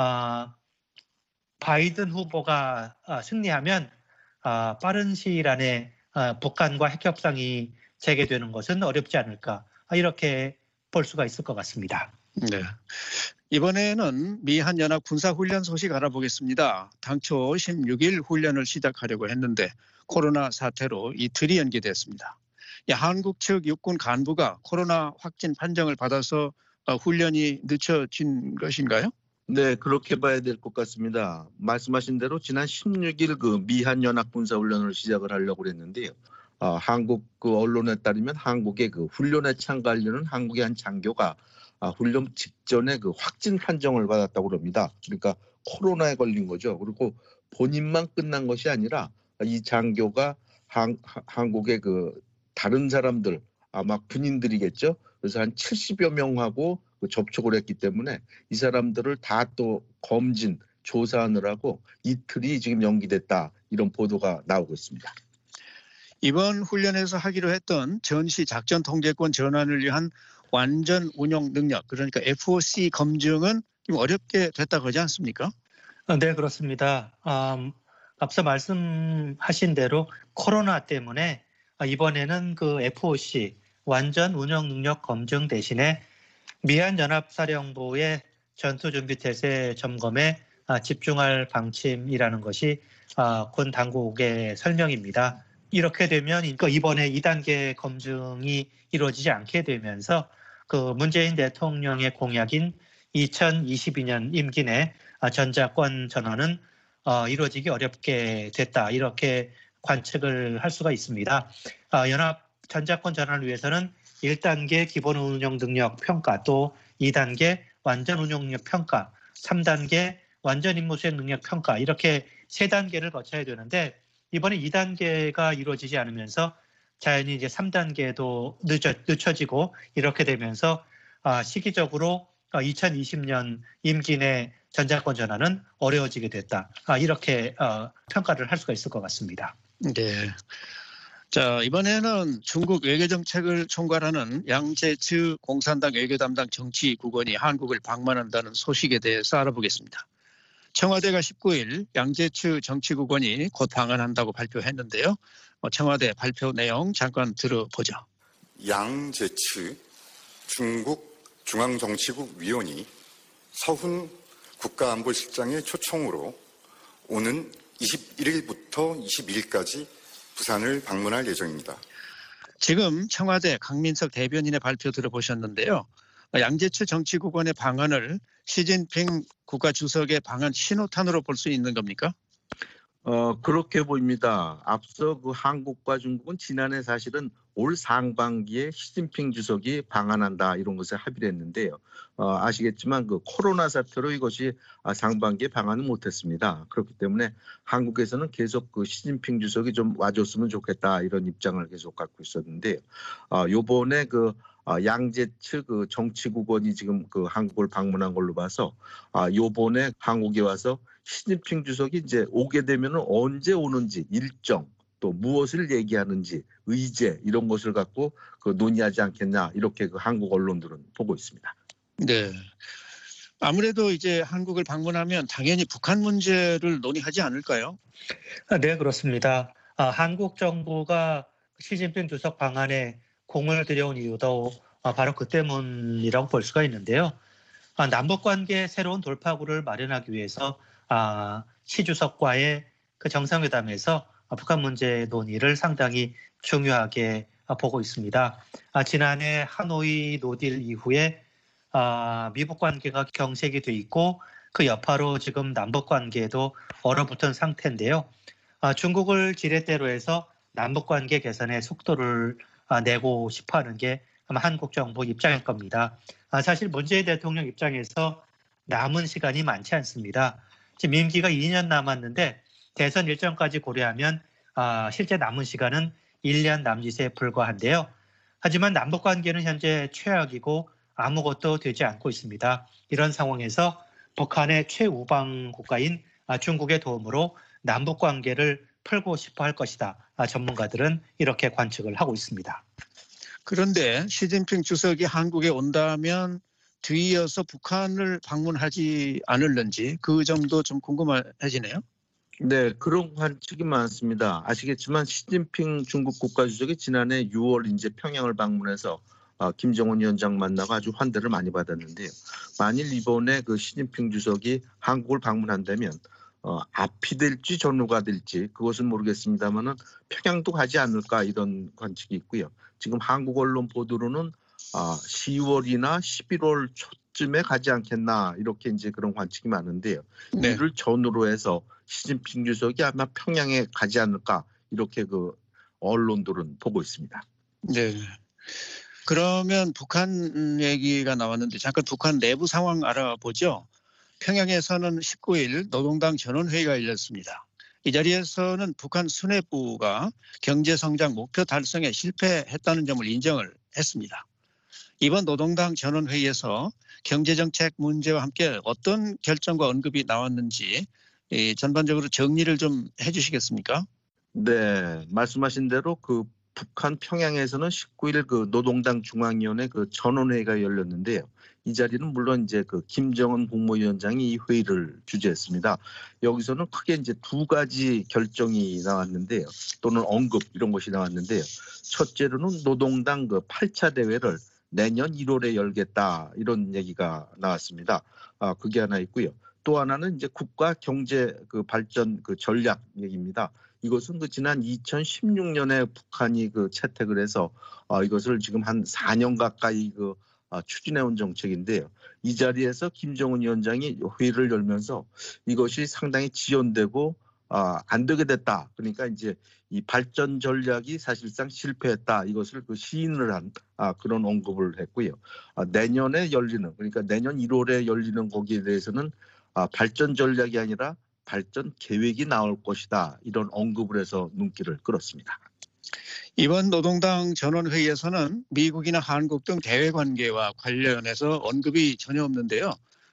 S5: 바이든 후보가 승리하면 빠른 시일 안에 북한과 핵협상이 재개되는 것은 어렵지 않을까 이렇게 볼 수가 있을 것 같습니다.
S3: 네. 이번에는 미한 연합 군사훈련 소식 알아보겠습니다. 당초 16일 훈련을 시작하려고 했는데 코로나 사태로 이틀이 연기됐습니다. 한국 측 육군 간부가 코로나 확진 판정을 받아서 훈련이 늦춰진 것인가요?
S4: 네, 그렇게 봐야 될 것 같습니다. 말씀하신 대로 지난 16일 그 미한 연합 군사훈련을 시작을 하려고 했는데요. 한국 그 언론에 따르면 한국의 그 훈련에 참가하려는 한국의 한 장교가 훈련 직전에 그 확진 판정을 받았다고 합니다. 그러니까 코로나에 걸린 거죠. 그리고 본인만 끝난 것이 아니라 이 장교가 한국의 그 다른 사람들 아마 군인들이겠죠. 그래서 한 70여 명하고 접촉을 했기 때문에 이 사람들을 다 또 검진 조사하느라고 이틀이 지금 연기됐다 이런 보도가 나오고 있습니다.
S3: 이번 훈련에서 하기로 했던 전시 작전 통제권 전환을 위한 완전 운용 능력, 그러니까 FOC 검증은 좀 어렵게 됐다고 하지 않습니까?
S5: 네, 그렇습니다. 앞서 말씀하신 대로 코로나 때문에 이번에는 그 FOC 완전 운용 능력 검증 대신에 미한연합사령부의 전투준비태세 점검에 집중할 방침이라는 것이 군 당국의 설명입니다. 이렇게 되면 이번에 2단계 검증이 이루어지지 않게 되면서 그 문재인 대통령의 공약인 2022년 임기 내 전자권 전환은 이루어지기 어렵게 됐다. 이렇게 관측을 할 수가 있습니다. 연합 전자권 전환을 위해서는 1단계 기본 운용 능력 평가, 또 2단계 완전 운용 능력 평가, 3단계 완전 임무 수행 능력 평가 이렇게 3단계를 거쳐야 되는데 이번에 2단계가 이루어지지 않으면서 자연히 이제 3단계도 늦춰지고 이렇게 되면서 시기적으로 2020년 임기 내 전자권 전환은 어려워지게 됐다. 이렇게 평가를 할 수가 있을 것 같습니다.
S3: 네. 자, 이번에는 중국 외교정책을 총괄하는 양재츠 공산당 외교담당 정치국원이 한국을 방문한다는 소식에 대해서 알아보겠습니다. 청와대가 19일 양재츠 정치국원이 곧 방한한다고 발표했는데요. 청와대 발표 내용 잠깐 들어보죠.
S2: 양재츠 중국 중앙정치국 위원이 서훈 국가안보실장의 초청으로 오는 21일부터 22일까지 부산을 방문할 예정입니다.
S3: 지금 청와대 강민석 대변인의 발표 들어보셨는데요. 양재츠 정치국원의 방한을 시진핑 국가주석의 방한 신호탄으로 볼 수 있는 겁니까?
S4: 그렇게 보입니다. 앞서 그 한국과 중국은 지난해 사실은 올 상반기에 시진핑 주석이 방한한다 이런 것을 합의를 했는데요. 아시겠지만 그 코로나 사태로 이것이 상반기에 방한을 못했습니다. 그렇기 때문에 한국에서는 계속 그 시진핑 주석이 좀 와줬으면 좋겠다 이런 입장을 계속 갖고 있었는데요. 요번에 그 양재츠 그 정치국원이 지금 그 한국을 방문한 걸로 봐서 요번에 한국에 와서 시진핑 주석이 이제 오게 되면은 언제 오는지 일정 또 무엇을 얘기하는지 의제 이런 것을 갖고 그 논의하지 않겠냐 이렇게 그 한국 언론들은 보고 있습니다.
S3: 네. 아무래도 이제 한국을 방문하면 당연히 북한 문제를 논의하지 않을까요?
S5: 네, 그렇습니다. 한국 정부가 시진핑 주석 방한에 공을 들여온 이유도 바로 그 때문이라고 볼 수가 있는데요. 남북 관계의 새로운 돌파구를 마련하기 위해서 시 주석과의 그 정상회담에서 북한 문제 논의를 상당히 중요하게 보고 있습니다. 지난해 하노이 노딜 이후에 미북 관계가 경색이 돼 있고 그 여파로 지금 남북 관계에도 얼어붙은 상태인데요. 중국을 지렛대로 해서 남북 관계 개선의 속도를 내고 싶어하는 게 아마 한국 정부 입장일 겁니다. 사실 문재인 대통령 입장에서 남은 시간이 많지 않습니다. 지금 임기가 2년 남았는데 대선 일정까지 고려하면 실제 남은 시간은 1년 남짓에 불과한데요. 하지만 남북 관계는 현재 최악이고 아무것도 되지 않고 있습니다. 이런 상황에서 북한의 최우방 국가인 중국의 도움으로 남북 관계를 풀고 싶어 할 것이다. 전문가들은 이렇게 관측을 하고 있습니다.
S3: 그런데 시진핑 주석이 한국에 온다면 뒤이어서 북한을 방문하지 않을는지 그 점도 좀 궁금해지네요.
S4: 네, 그런 관측이 많습니다. 아시겠지만 시진핑 중국 국가주석이 지난해 6월 이제 평양을 방문해서 김정은 위원장 만나고 아주 환대를 많이 받았는데요. 만일 이번에 그 시진핑 주석이 한국을 방문한다면 앞이 될지 전후가 될지 그것은 모르겠습니다만은 평양도 가지 않을까 이런 관측이 있고요. 지금 한국 언론 보도로는 10월이나 11월 초쯤에 가지 않겠나 이렇게 이제 그런 관측이 많은데요.
S3: 네.
S4: 이를 전후로 해서 시진핑 주석이 아마 평양에 가지 않을까 이렇게 그 언론들은 보고 있습니다.
S3: 네. 그러면 북한 얘기가 나왔는데 잠깐 북한 내부 상황 알아보죠. 평양에서는 19일 노동당 전원회의가 열렸습니다. 이 자리에서는 북한 수뇌부가 경제성장 목표 달성에 실패했다는 점을 인정을 했습니다. 이번 노동당 전원회의에서 경제정책 문제와 함께 어떤 결정과 언급이 나왔는지 전반적으로 정리를 좀 해주시겠습니까?
S4: 네, 말씀하신 대로 그 북한 평양에서는 19일 그 노동당 중앙위원회 그 전원회의가 열렸는데요. 이 자리는 물론 이제 그 김정은 국무위원장이 이 회의를 주재했습니다. 여기서는 크게 이제 두 가지 결정이 나왔는데요. 또는 언급 이런 것이 나왔는데요. 첫째로는 노동당 그 8차 대회를 내년 1월에 열겠다 이런 얘기가 나왔습니다. 그게 하나 있고요. 또 하나는 이제 국가 경제 그 발전 그 전략 얘기입니다. 이것은 그 지난 2016년에 북한이 그 채택을 해서 이것을 지금 한 4년 가까이 그 추진해온 정책인데요. 이 자리에서 김정은 위원장이 회의를 열면서 이것이 상당히 지연되고 안 되게 됐다. 그러니까 이제 이 발전 전략이 사실상 실패했다. 이것을 그 시인을 한 그런 언급을 했고요. 내년에 열리는 그러니까 내년 1월에 열리는 거기에 대해서는 발전 전략이 아니라 발전 계획이 나올 것이다. 이런 언급을 해서 눈길을 끌었습니다.
S3: 이번 노동당 전원회의에서는 미국이나 한국 등 대외관계와 관련해서 언급이 전혀 없는데요.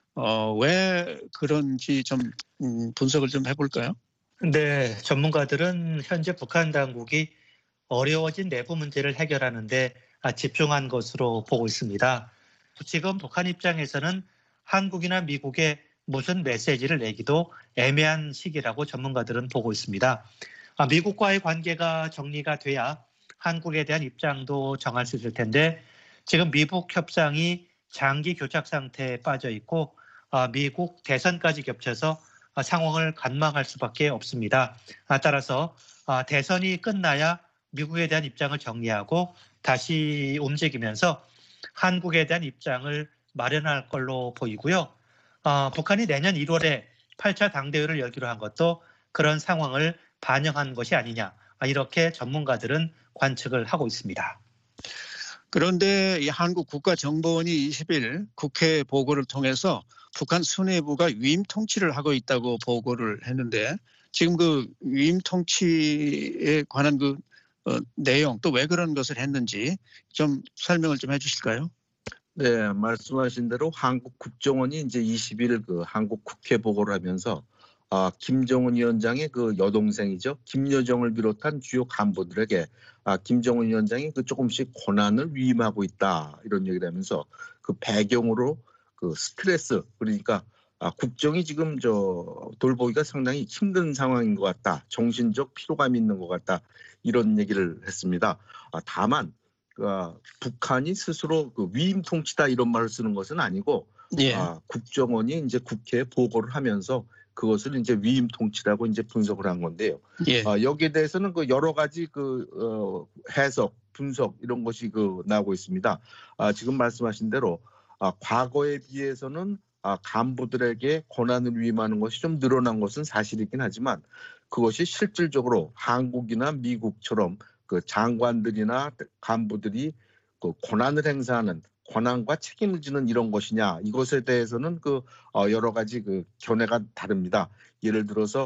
S3: 왜 그런지 좀 분석을 좀 해볼까요?
S5: 네, 전문가들은 현재 북한 당국이 어려워진 내부 문제를 해결하는 데 집중한 것으로 보고 있습니다. 지금 북한 입장에서는 한국이나 미국에 무슨 메시지를 내기도 애매한 시기라고 전문가들은 보고 있습니다. 미국과의 관계가 정리가 돼야 한국에 대한 입장도 정할 수 있을 텐데 지금 미북 협상이 장기 교착 상태에 빠져 있고 미국 대선까지 겹쳐서 상황을 관망할 수밖에 없습니다. 따라서 대선이 끝나야 미국에 대한 입장을 정리하고 다시 움직이면서 한국에 대한 입장을 마련할 걸로 보이고요. 북한이 내년 1월에 8차 당대회를 열기로 한 것도 그런 상황을 반영한 것이 아니냐 이렇게 전문가들은 관측을 하고 있습니다.
S3: 그런데 이 한국 국가정보원이 20일 국회 보고를 통해서 북한 수뇌부가 위임 통치를 하고 있다고 보고를 했는데 지금 그 위임 통치에 관한 그 내용 또 왜 그런 것을 했는지 좀 설명을 좀 해주실까요?
S4: 네, 말씀하신 대로 한국 국정원이 이제 20일 그 한국 국회 보고를 하면서 김정은 위원장의 그 여동생이죠. 김여정을 비롯한 주요 간부들에게 김정은 위원장이 그 조금씩 권한을 위임하고 있다 이런 얘기를 하면서 그 배경으로 그 스트레스, 그러니까 국정이 지금 돌보기가 상당히 힘든 상황인 것 같다. 정신적 피로감이 있는 것 같다. 이런 얘기를 했습니다. 다만 북한이 스스로 그 위임 통치다 이런 말을 쓰는 것은 아니고
S3: 예.
S4: 국정원이 이제 국회에 보고를 하면서 그것을 이제 위임 통치라고 이제 분석을 한 건데요.
S3: 예.
S4: 여기에 대해서는 그 여러 가지 해석, 분석 이런 것이 나오고 있습니다. 지금 말씀하신 대로 과거에 비해서는 간부들에게 권한을 위임하는 것이 좀 늘어난 것은 사실이긴 하지만 그것이 실질적으로 한국이나 미국처럼 그 장관들이나 간부들이 그 권한을 행사하는 권한과 책임을 지는 이런 것이냐 이것에 대해서는 여러 가지 견해가 다릅니다. 예를 들어서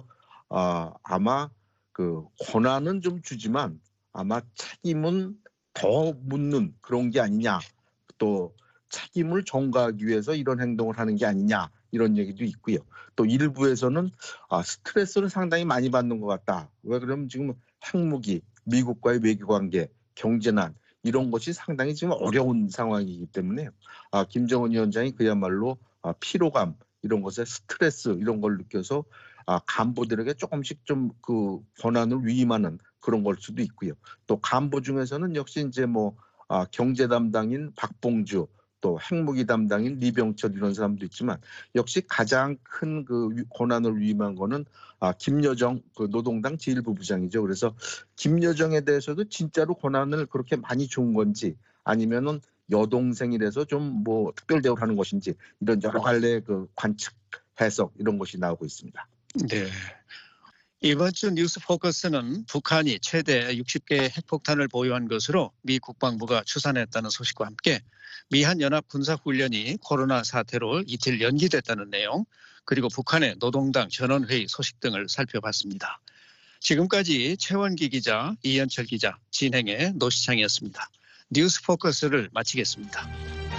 S4: 아마 그 권한은 좀 주지만 아마 책임은 더 묻는 그런 게 아니냐, 또 책임을 전가하기 위해서 이런 행동을 하는 게 아니냐 이런 얘기도 있고요. 또 일부에서는 스트레스를 상당히 많이 받는 것 같다. 왜 그러면 지금 핵무기, 미국과의 외교관계, 경제난 이런 것이 상당히 지금 어려운 상황이기 때문에 김정은 위원장이 그야말로 피로감 이런 것에 스트레스 이런 걸 느껴서 간부들에게 조금씩 좀 그 권한을 위임하는 그런 걸 수도 있고요. 또 간부 중에서는 역시 이제 경제 담당인 박봉주 또 핵무기 담당인 리병철 이런 사람도 있지만 역시 가장 큰 그 권한을 위임한 거는 김여정 그 노동당 제1부부장이죠. 그래서 김여정에 대해서도 진짜로 권한을 그렇게 많이 준 건지 아니면은 여동생이라서 좀 특별 대우를 하는 것인지 이런 여러 갈래 그 관측 해석 이런 것이 나오고 있습니다.
S3: 네. 이번 주 뉴스 포커스는 북한이 최대 60개의 핵폭탄을 보유한 것으로 미 국방부가 추산했다는 소식과 함께 미한 연합 군사훈련이 코로나 사태로 이틀 연기됐다는 내용, 그리고 북한의 노동당 전원회의 소식 등을 살펴봤습니다. 지금까지 최원기 기자, 이현철 기자, 진행의 노시창이었습니다. 뉴스 포커스를 마치겠습니다.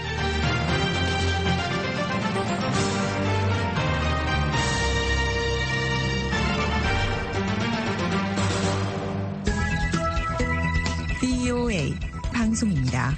S6: VOA 방송입니다.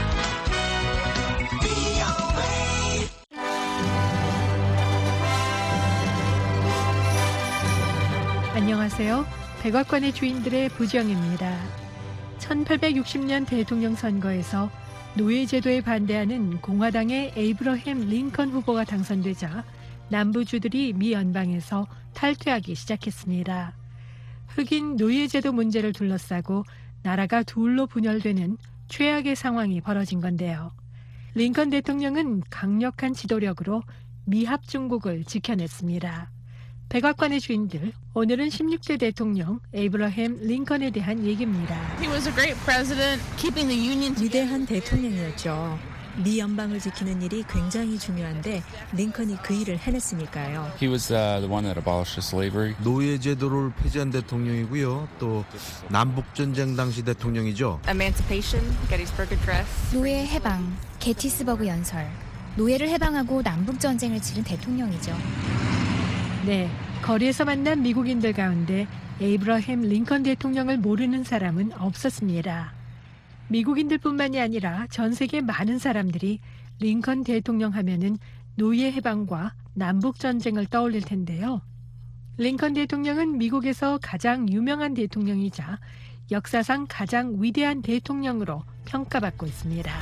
S7: 안녕하세요. 백악관의 주인들의 부정입니다. 1860년 대통령 선거에서 노예제도에 반대하는 공화당의 에이브러햄 링컨 후보가 당선되자 남부주들이 미 연방에서 탈퇴하기 시작했습니다. 흑인 노예제도 문제를 둘러싸고 나라가 둘로 분열되는 최악의 상황이 벌어진 건데요. 링컨 대통령은 강력한 지도력으로 미합 중국을 지켜냈습니다. 백악관의 주인들, 오늘은 16대 대통령 에이브러햄 링컨에 대한 얘기입니다.
S6: 위대한 대통령이었죠. 미 연방을 지키는 일이 굉장히 중요한데 링컨이 그 일을 해냈으니까요.
S8: He was the one that abolished slavery.
S9: 노예 제도를 폐지한 대통령이고요. 또 남북 전쟁 당시 대통령이죠.
S10: Emancipation, Gettysburg Address.
S11: 노예 해방, 게티스버그 연설. 노예를 해방하고 남북 전쟁을 치른 대통령이죠.
S7: 네, 거리에서 만난 미국인들 가운데 에이브러햄 링컨 대통령을 모르는 사람은 없었습니다. 미국인들뿐만이 아니라 전 세계 많은 사람들이 링컨 대통령 하면은 노예 해방과 남북 전쟁을 떠올릴 텐데요. 링컨 대통령은 미국에서 가장 유명한 대통령이자 역사상 가장 위대한 대통령으로 평가받고 있습니다.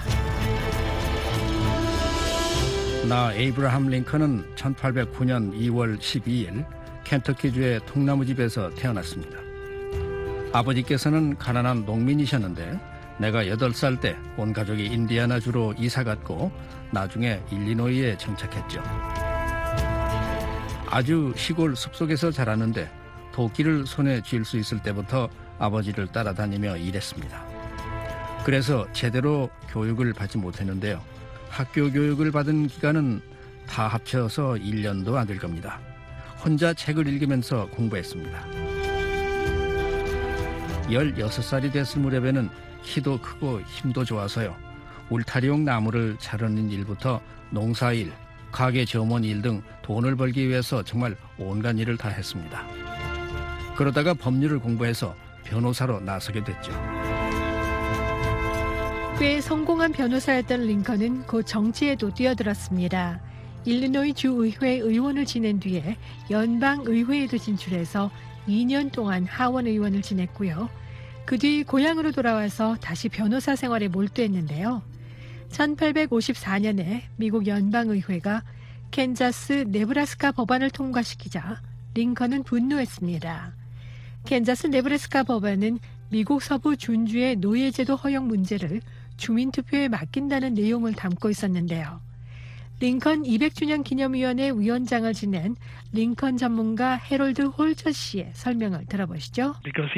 S3: 나 에이브러함 링컨은 1809년 2월 12일 켄터키주의 통나무집에서 태어났습니다. 아버지께서는 가난한 농민이셨는데 내가 8살 때 온 가족이 인디아나주로 이사갔고 나중에 일리노이에 정착했죠. 아주 시골 숲속에서 자랐는데 도끼를 손에 쥘 수 있을 때부터 아버지를 따라다니며 일했습니다. 그래서 제대로 교육을 받지 못했는데요. 학교 교육을 받은 기간은 다 합쳐서 1년도 안 될 겁니다. 혼자 책을 읽으면서 공부했습니다. 16살이 됐을 무렵에는 키도 크고 힘도 좋아서요. 울타리용 나무를 자르는 일부터 농사일, 가게 점원 일 등 돈을 벌기 위해서 정말 온갖 일을 다 했습니다. 그러다가 법률을 공부해서 변호사로 나서게 됐죠.
S7: 꽤 성공한 변호사였던 링컨은 곧 정치에도 뛰어들었습니다. 일리노이 주의회 의원을 지낸 뒤에 연방의회에도 진출해서 2년 동안 하원 의원을 지냈고요. 그 뒤 고향으로 돌아와서 다시 변호사 생활에 몰두했는데요. 1854년에 미국 연방의회가 캔자스 네브라스카 법안을 통과시키자 링컨은 분노했습니다. 캔자스 네브라스카 법안은 미국 서부 준주의 노예제도 허용 문제를 주민투표에 맡긴다는 내용을 담고 있었는데요. 링컨 200주년 기념위원회 위원장을 지낸 링컨 전문가 해롤드 홀처 씨의 설명을 들어보시죠.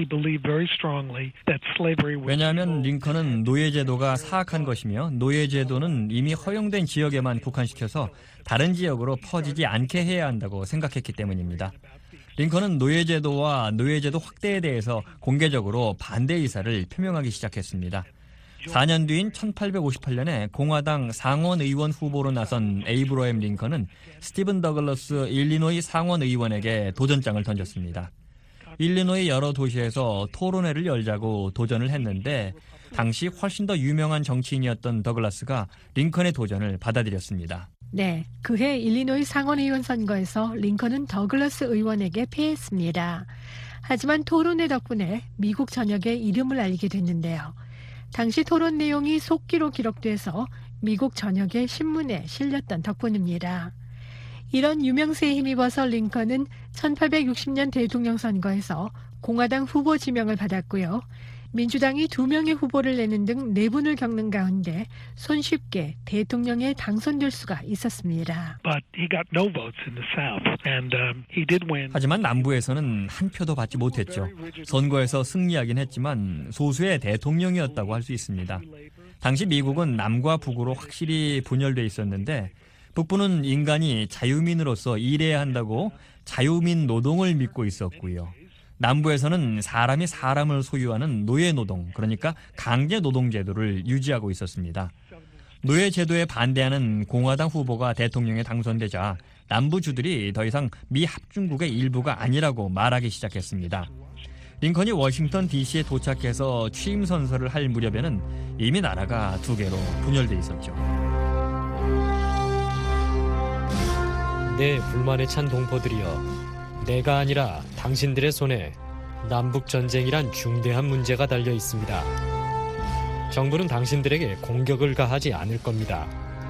S12: 왜냐하면 링컨은 노예제도가 사악한 것이며 노예제도는 이미 허용된 지역에만 국한시켜서 다른 지역으로 퍼지지 않게 해야 한다고 생각했기 때문입니다. 링컨은 노예제도와 노예제도 확대에 대해서 공개적으로 반대 의사를 표명하기 시작했습니다. 4년 뒤인 1858년에 공화당 상원 의원 후보로 나선 에이브러햄 링컨은 스티븐 더글러스 일리노이 상원 의원에게 도전장을 던졌습니다. 일리노이 여러 도시에서 토론회를 열자고 도전을 했는데 당시 훨씬 더 유명한 정치인이었던 더글라스가 링컨의 도전을 받아들였습니다.
S7: 네, 그해 일리노이 상원의원 선거에서 링컨은 더글라스 의원에게 패했습니다. 하지만 토론회 덕분에 미국 전역에 이름을 알리게 됐는데요. 당시 토론 내용이 속기로 기록돼서 미국 전역의 신문에 실렸던 덕분입니다. 이런 유명세에 힘입어서 링컨은 1860년 대통령 선거에서 공화당 후보 지명을 받았고요. 민주당이 2명의 후보를 내는 등 내분을 겪는 가운데 손쉽게 대통령에 당선될 수가 있었습니다.
S12: 하지만 남부에서는 한 표도 받지 못했죠. 선거에서 승리하긴 했지만 소수의 대통령이었다고 할 수 있습니다. 당시 미국은 남과 북으로 확실히 분열돼 있었는데 북부는 인간이 자유민으로서 일해야 한다고 자유민 노동을 믿고 있었고요. 남부에서는 사람이 사람을 소유하는 노예노동, 그러니까 강제노동제도를 유지하고 있었습니다. 노예제도에 반대하는 공화당 후보가 대통령에 당선되자 남부주들이 더 이상 미 합중국의 일부가 아니라고 말하기 시작했습니다. 링컨이 워싱턴 DC에 도착해서 취임 선서를 할 무렵에는 이미 나라가 2개로 분열돼 있었죠.
S13: 내 불만에 찬 동포들이여, 내가 아니라 당신들의 손에 남북전쟁이란 중대한 문제가 달려 있습니다. 정부는 당신들에게 공격을 가하지 않을 겁니다.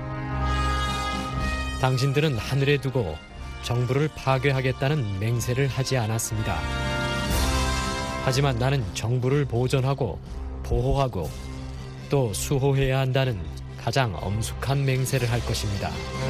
S13: 당신들은 하늘에 두고 정부를 파괴하겠다는 맹세를 하지 않았습니다. 하지만 나는 정부를 보존하고 보호하고 또 수호해야 한다는 가장 엄숙한 맹세를 할 것입니다.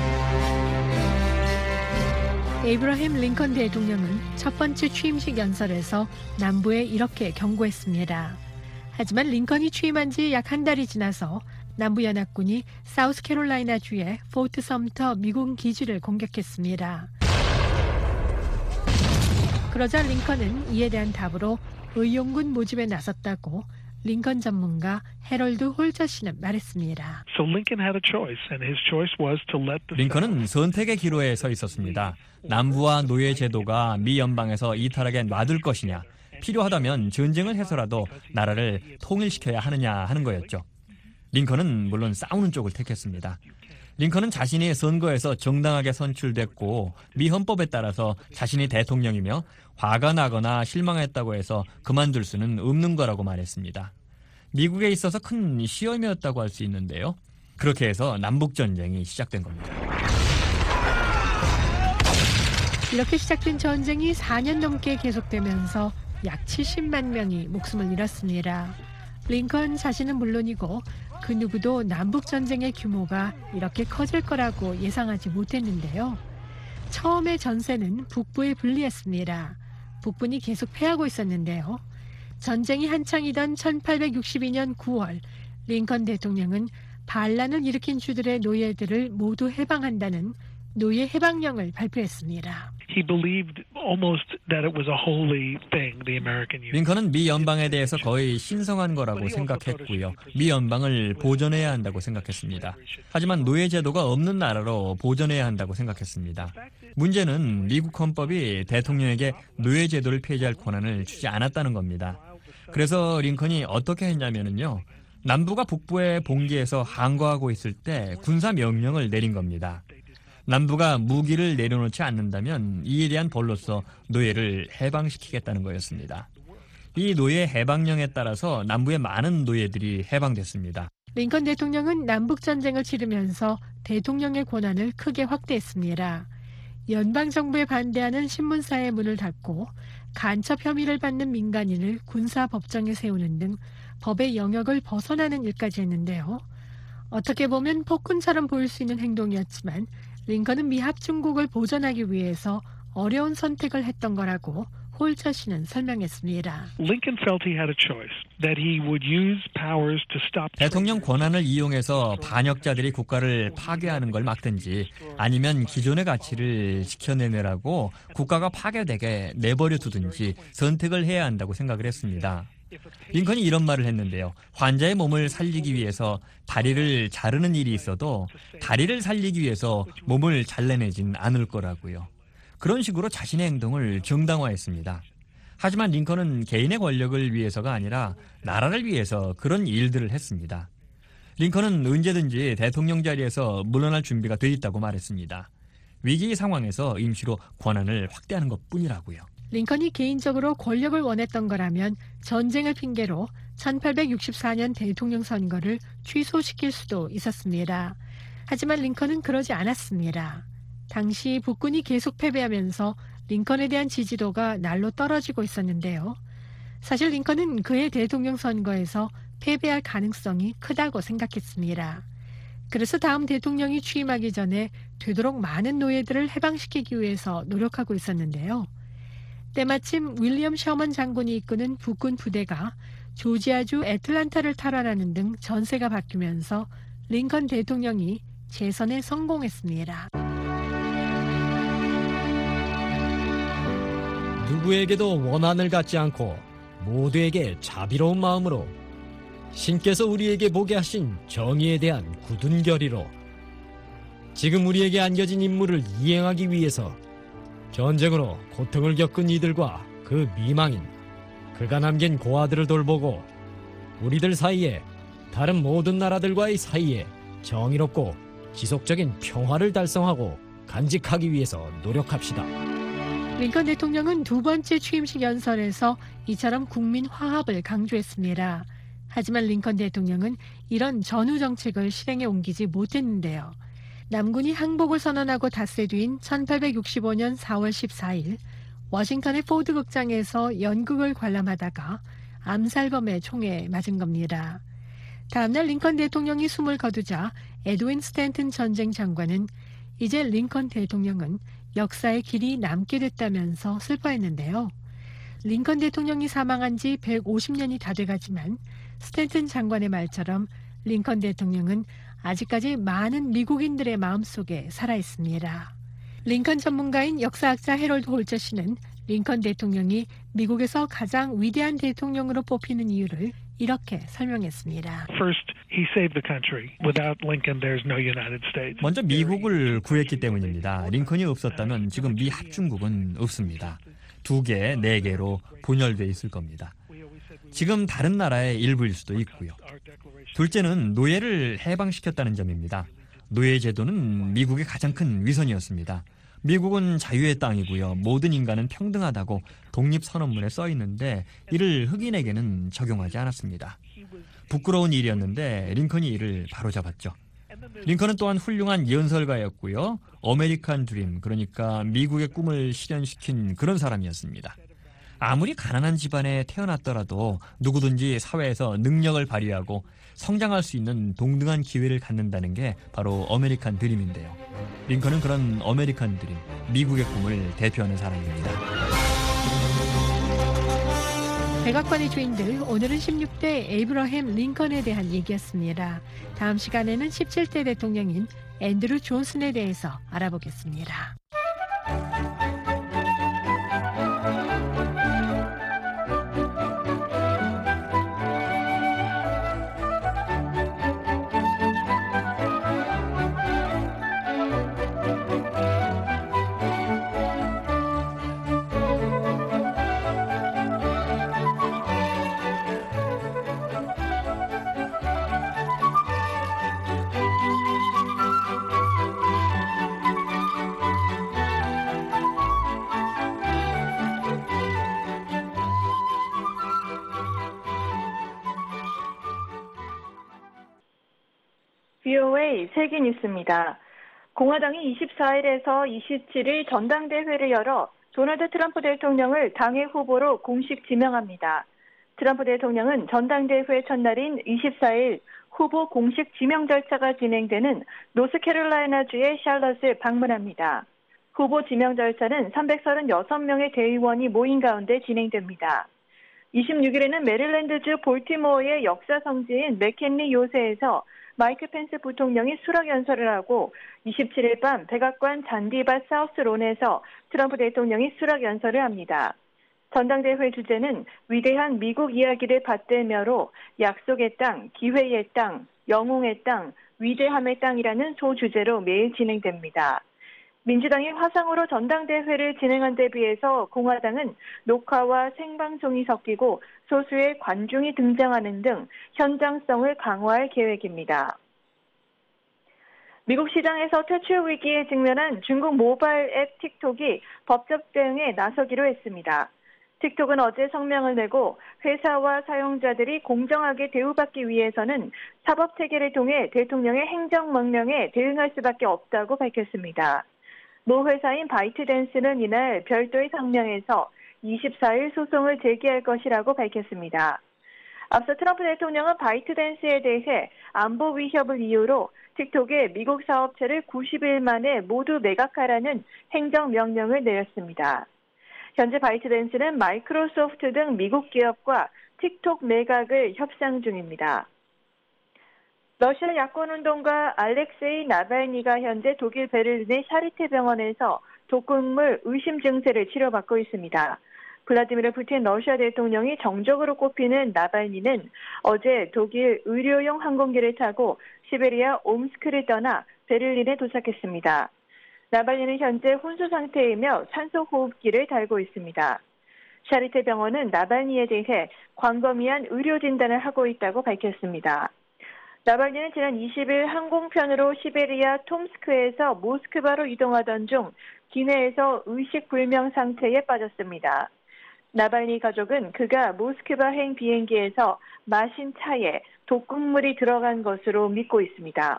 S7: 에이브러햄 링컨 대통령은 첫 번째 취임식 연설에서 남부에 이렇게 경고했습니다. 하지만 링컨이 취임한 지 약 한 달이 지나서 남부연합군이 사우스캐롤라이나주의 포트 섬터 미군 기지를 공격했습니다. 그러자 링컨은 이에 대한 답으로 의용군 모집에 나섰다고 링컨 전문가 해롤드 홀처 씨는 말했습니다.
S12: 링컨은 선택의 기로에 서 있었습니다. 남부와 노예 제도가 미 연방에서 이탈하게 놔둘 것이냐, 필요하다면 전쟁을 해서라도 나라를 통일시켜야 하느냐 하는 거였죠. 링컨은 물론 싸우는 쪽을 택했습니다. 링컨은 자신이 선거에서 정당하게 선출됐고 미 헌법에 따라서 자신이 대통령이며 화가 나거나 실망했다고 해서 그만둘 수는 없는 거라고 말했습니다. 미국에 있어서 큰 시험이었다고 할 수 있는데요. 그렇게 해서 남북전쟁이 시작된 겁니다.
S7: 이렇게 시작된 전쟁이 4년 넘게 계속되면서 약 70만 명이 목숨을 잃었습니다. 링컨 자신은 물론이고 그 누구도 남북전쟁의 규모가 이렇게 커질 거라고 예상하지 못했는데요. 처음에 전세는 북부에 불리했습니다. 북부는 계속 패하고 있었는데요. 전쟁이 한창이던 1862년 9월 링컨 대통령은 반란을 일으킨 주들의 노예들을 모두 해방한다는 노예 해방령을 발표했습니다.
S12: 링컨은 미 연방에 대해서 거의 신성한 거라고 생각했고요. 미 연방을 보존해야 한다고 생각했습니다. 하지만 노예 제도가 없는 나라로 보존해야 한다고 생각했습니다. 문제는 미국 헌법이 대통령에게 노예 제도를 폐지할 권한을 주지 않았다는 겁니다. 그래서 링컨이 어떻게 했냐면요. 남부가 북부에 봉기해서 항거하고 있을 때 군사 명령을 내린 겁니다. 남부가 무기를 내려놓지 않는다면 이에 대한 벌로서 노예를 해방시키겠다는 거였습니다. 이 노예 해방령에 따라서 남부의 많은 노예들이 해방됐습니다.
S7: 링컨 대통령은 남북전쟁을 치르면서 대통령의 권한을 크게 확대했습니다. 연방정부에 반대하는 신문사의 문을 닫고 간첩 혐의를 받는 민간인을 군사법정에 세우는 등 법의 영역을 벗어나는 일까지 했는데요. 어떻게 보면 폭군처럼 보일 수 있는 행동이었지만 링컨은 미합중국을 보존하기 위해서 어려운 선택을 했던 거라고 홀처 씨는 설명했습니다.
S12: 대통령 권한을 이용해서 반역자들이 국가를 파괴하는 걸 막든지 아니면 기존의 가치를 지켜내느라고 국가가 파괴되게 내버려 두든지 선택을 해야 한다고 생각을 했습니다. 링컨이 이런 말을 했는데요. 환자의 몸을 살리기 위해서 다리를 자르는 일이 있어도 다리를 살리기 위해서 몸을 잘라내진 않을 거라고요. 그런 식으로 자신의 행동을 정당화했습니다. 하지만 링컨은 개인의 권력을 위해서가 아니라 나라를 위해서 그런 일들을 했습니다. 링컨은 언제든지 대통령 자리에서 물러날 준비가 돼 있다고 말했습니다. 위기 상황에서 임시로 권한을 확대하는 것뿐이라고요.
S7: 링컨이 개인적으로 권력을 원했던 거라면 전쟁을 핑계로 1864년 대통령 선거를 취소시킬 수도 있었습니다. 하지만 링컨은 그러지 않았습니다. 당시 북군이 계속 패배하면서 링컨에 대한 지지도가 날로 떨어지고 있었는데요. 사실 링컨은 그의 대통령 선거에서 패배할 가능성이 크다고 생각했습니다. 그래서 다음 대통령이 취임하기 전에 되도록 많은 노예들을 해방시키기 위해서 노력하고 있었는데요. 때마침 윌리엄 셔먼 장군이 이끄는 북군 부대가 조지아주 애틀란타를 탈환하는 등 전세가 바뀌면서 링컨 대통령이 재선에 성공했습니다.
S13: 누구에게도 원한을 갖지 않고 모두에게 자비로운 마음으로 신께서 우리에게 보게 하신 정의에 대한 굳은 결의로 지금 우리에게 안겨진 임무를 이행하기 위해서 전쟁으로 고통을 겪은 이들과 그 미망인, 그가 남긴 고아들을 돌보고 우리들 사이에 다른 모든 나라들과의 사이에 정의롭고 지속적인 평화를 달성하고 간직하기 위해서 노력합시다.
S7: 링컨 대통령은 두 번째 취임식 연설에서 이처럼 국민 화합을 강조했습니다. 하지만 링컨 대통령은 이런 전후 정책을 실행에 옮기지 못했는데요. 남군이 항복을 선언하고 닷새 뒤인 1865년 4월 14일 워싱턴의 포드 극장에서 연극을 관람하다가 암살범의 총에 맞은 겁니다. 다음날 링컨 대통령이 숨을 거두자 에드윈 스탠튼 전쟁 장관은 이제 링컨 대통령은 역사의 길이 남게 됐다면서 슬퍼했는데요. 링컨 대통령이 사망한 지 150년이 다 돼가지만 스탠튼 장관의 말처럼 링컨 대통령은 아직까지 많은 미국인들의 마음속에 살아있습니다. 링컨 전문가인 역사학자 해롤드 홀처 씨는 링컨 대통령이 미국에서 가장 위대한 대통령으로 뽑히는 이유를 이렇게 설명했습니다.
S12: 먼저 미국을 구했기 때문입니다. 링컨이 없었다면 지금 미 합중국은 없습니다. 2개, 4개로 분열돼 있을 겁니다. 지금 다른 나라의 일부일 수도 있고요. 둘째는 노예를 해방시켰다는 점입니다. 노예 제도는 미국의 가장 큰 위선이었습니다. 미국은 자유의 땅이고요. 모든 인간은 평등하다고 독립선언문에 써 있는데 이를 흑인에게는 적용하지 않았습니다. 부끄러운 일이었는데 링컨이 이를 바로잡았죠. 링컨은 또한 훌륭한 연설가였고요. 아메리칸 드림, 그러니까 미국의 꿈을 실현시킨 그런 사람이었습니다. 아무리 가난한 집안에 태어났더라도 누구든지 사회에서 능력을 발휘하고 성장할 수 있는 동등한 기회를 갖는다는 게 바로 아메리칸 드림인데요. 링컨은 그런 아메리칸 드림, 미국의 꿈을 대표하는 사람입니다.
S7: 백악관의 주인들, 오늘은 16대 에이브러햄 링컨에 대한 얘기였습니다. 다음 시간에는 17대 대통령인 앤드루 존슨에 대해서 알아보겠습니다.
S1: VOA 세계 뉴스입니다. 공화당이 24일에서 27일 전당대회를 열어 도널드 트럼프 대통령을 당의 후보로 공식 지명합니다. 트럼프 대통령은 전당대회 첫날인 24일 후보 공식 지명 절차가 진행되는 노스캐롤라이나주의 샬럿을 방문합니다. 후보 지명 절차는 336명의 대의원이 모인 가운데 진행됩니다. 26일에는 메릴랜드주 볼티모어의 역사 성지인 맥켄리 요새에서 마이크 펜스 부통령이 수락 연설을 하고 27일 밤 백악관 잔디밭 사우스론에서 트럼프 대통령이 수락 연설을 합니다. 전당대회 주제는 위대한 미국 이야기를 받들며로 약속의 땅, 기회의 땅, 영웅의 땅, 위대함의 땅이라는 소주제로 매일 진행됩니다. 민주당이 화상으로 전당대회를 진행한 데 비해서 공화당은 녹화와 생방송이 섞이고 소수의 관중이 등장하는 등 현장성을 강화할 계획입니다. 미국 시장에서 퇴출 위기에 직면한 중국 모바일 앱 틱톡이 법적 대응에 나서기로 했습니다. 틱톡은 어제 성명을 내고 회사와 사용자들이 공정하게 대우받기 위해서는 사법체계를 통해 대통령의 행정명령에 대응할 수밖에 없다고 밝혔습니다. 모 회사인 바이트댄스는 이날 별도의 성명에서 24일 소송을 제기할 것이라고 밝혔습니다. 앞서 트럼프 대통령은 바이트댄스에 대해 안보 위협을 이유로 틱톡의 미국 사업체를 90일 만에 모두 매각하라는 행정명령을 내렸습니다. 현재 바이트댄스는 마이크로소프트 등 미국 기업과 틱톡 매각을 협상 중입니다. 러시아 야권운동가 알렉세이 나발니가 현재 독일 베를린의 샤르테 병원에서 독극물 의심 증세를 치료받고 있습니다. 블라디미르 푸틴 러시아 대통령이 정적으로 꼽히는 나발니는 어제 독일 의료용 항공기를 타고 시베리아 옴스크를 떠나 베를린에 도착했습니다. 나발니는 현재 혼수 상태이며 산소호흡기를 달고 있습니다. 샤르테 병원은 나발니에 대해 광범위한 의료 진단을 하고 있다고 밝혔습니다. 나발니는 지난 20일 항공편으로 시베리아 톰스크에서 모스크바로 이동하던 중 기내에서 의식불명 상태에 빠졌습니다. 나발니 가족은 그가 모스크바행 비행기에서 마신 차에 독극물이 들어간 것으로 믿고 있습니다.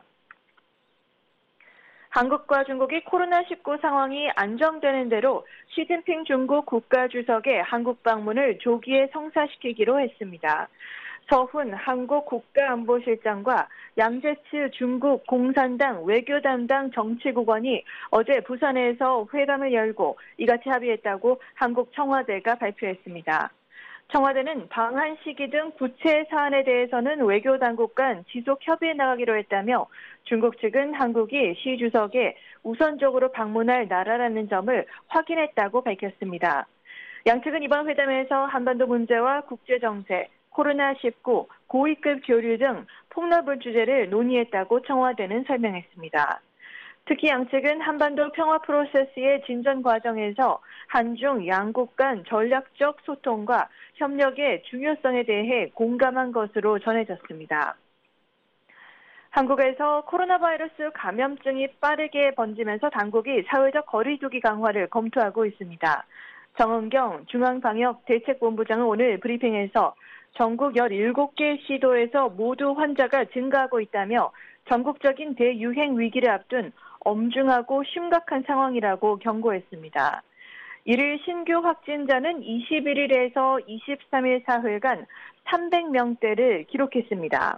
S1: 한국과 중국이 코로나19 상황이 안정되는 대로 시진핑 중국 국가주석의 한국 방문을 조기에 성사시키기로 했습니다. 서훈 한국 국가안보실장과 양재츠 중국 공산당 외교담당 정치국원이 어제 부산에서 회담을 열고 이같이 합의했다고 한국 청와대가 발표했습니다. 청와대는 방한 시기 등 구체 사안에 대해서는 외교당국 간 지속 협의에 나가기로 했다며 중국 측은 한국이 시 주석에 우선적으로 방문할 나라라는 점을 확인했다고 밝혔습니다. 양측은 이번 회담에서 한반도 문제와 국제정세, 코로나19, 고위급 교류 등 폭넓은 주제를 논의했다고 청와대는 설명했습니다. 특히 양측은 한반도 평화 프로세스의 진전 과정에서 한중 양국 간 전략적 소통과 협력의 중요성에 대해 공감한 것으로 전해졌습니다. 한국에서 코로나 바이러스 감염증이 빠르게 번지면서 당국이 사회적 거리 두기 강화를 검토하고 있습니다. 정은경 중앙방역대책본부장은 오늘 브리핑에서 전국 17개 시도에서 모두 환자가 증가하고 있다며 전국적인 대유행 위기를 앞둔 엄중하고 심각한 상황이라고 경고했습니다. 이를 신규 확진자는 21일에서 23일 사흘간 300명대를 기록했습니다.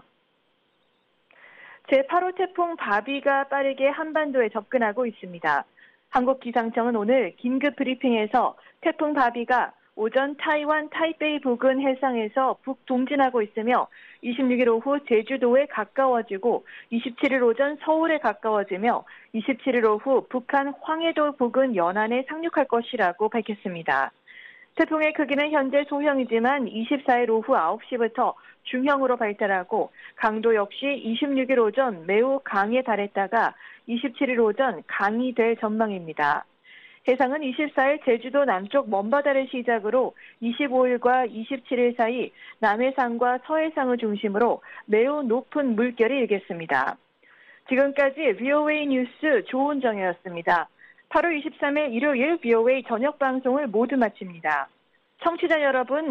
S1: 제8호 태풍 바비가 빠르게 한반도에 접근하고 있습니다. 한국기상청은 오늘 긴급 브리핑에서 태풍 바비가 오전 타이완 타이베이 부근 해상에서 북동진하고 있으며 26일 오후 제주도에 가까워지고 27일 오전 서울에 가까워지며 27일 오후 북한 황해도 부근 연안에 상륙할 것이라고 밝혔습니다. 태풍의 크기는 현재 소형이지만 24일 오후 9시부터 중형으로 발달하고 강도 역시 26일 오전 매우 강에 달했다가 27일 오전 강이 될 전망입니다. 해상은 24일 제주도 남쪽 먼바다를 시작으로 25일과 27일 사이 남해상과 서해상을 중심으로 매우 높은 물결이 일겠습니다. 지금까지 VOA 뉴스 조은정이었습니다. 8월 23일 일요일 VOA 저녁 방송을 모두 마칩니다. 청취자 여러분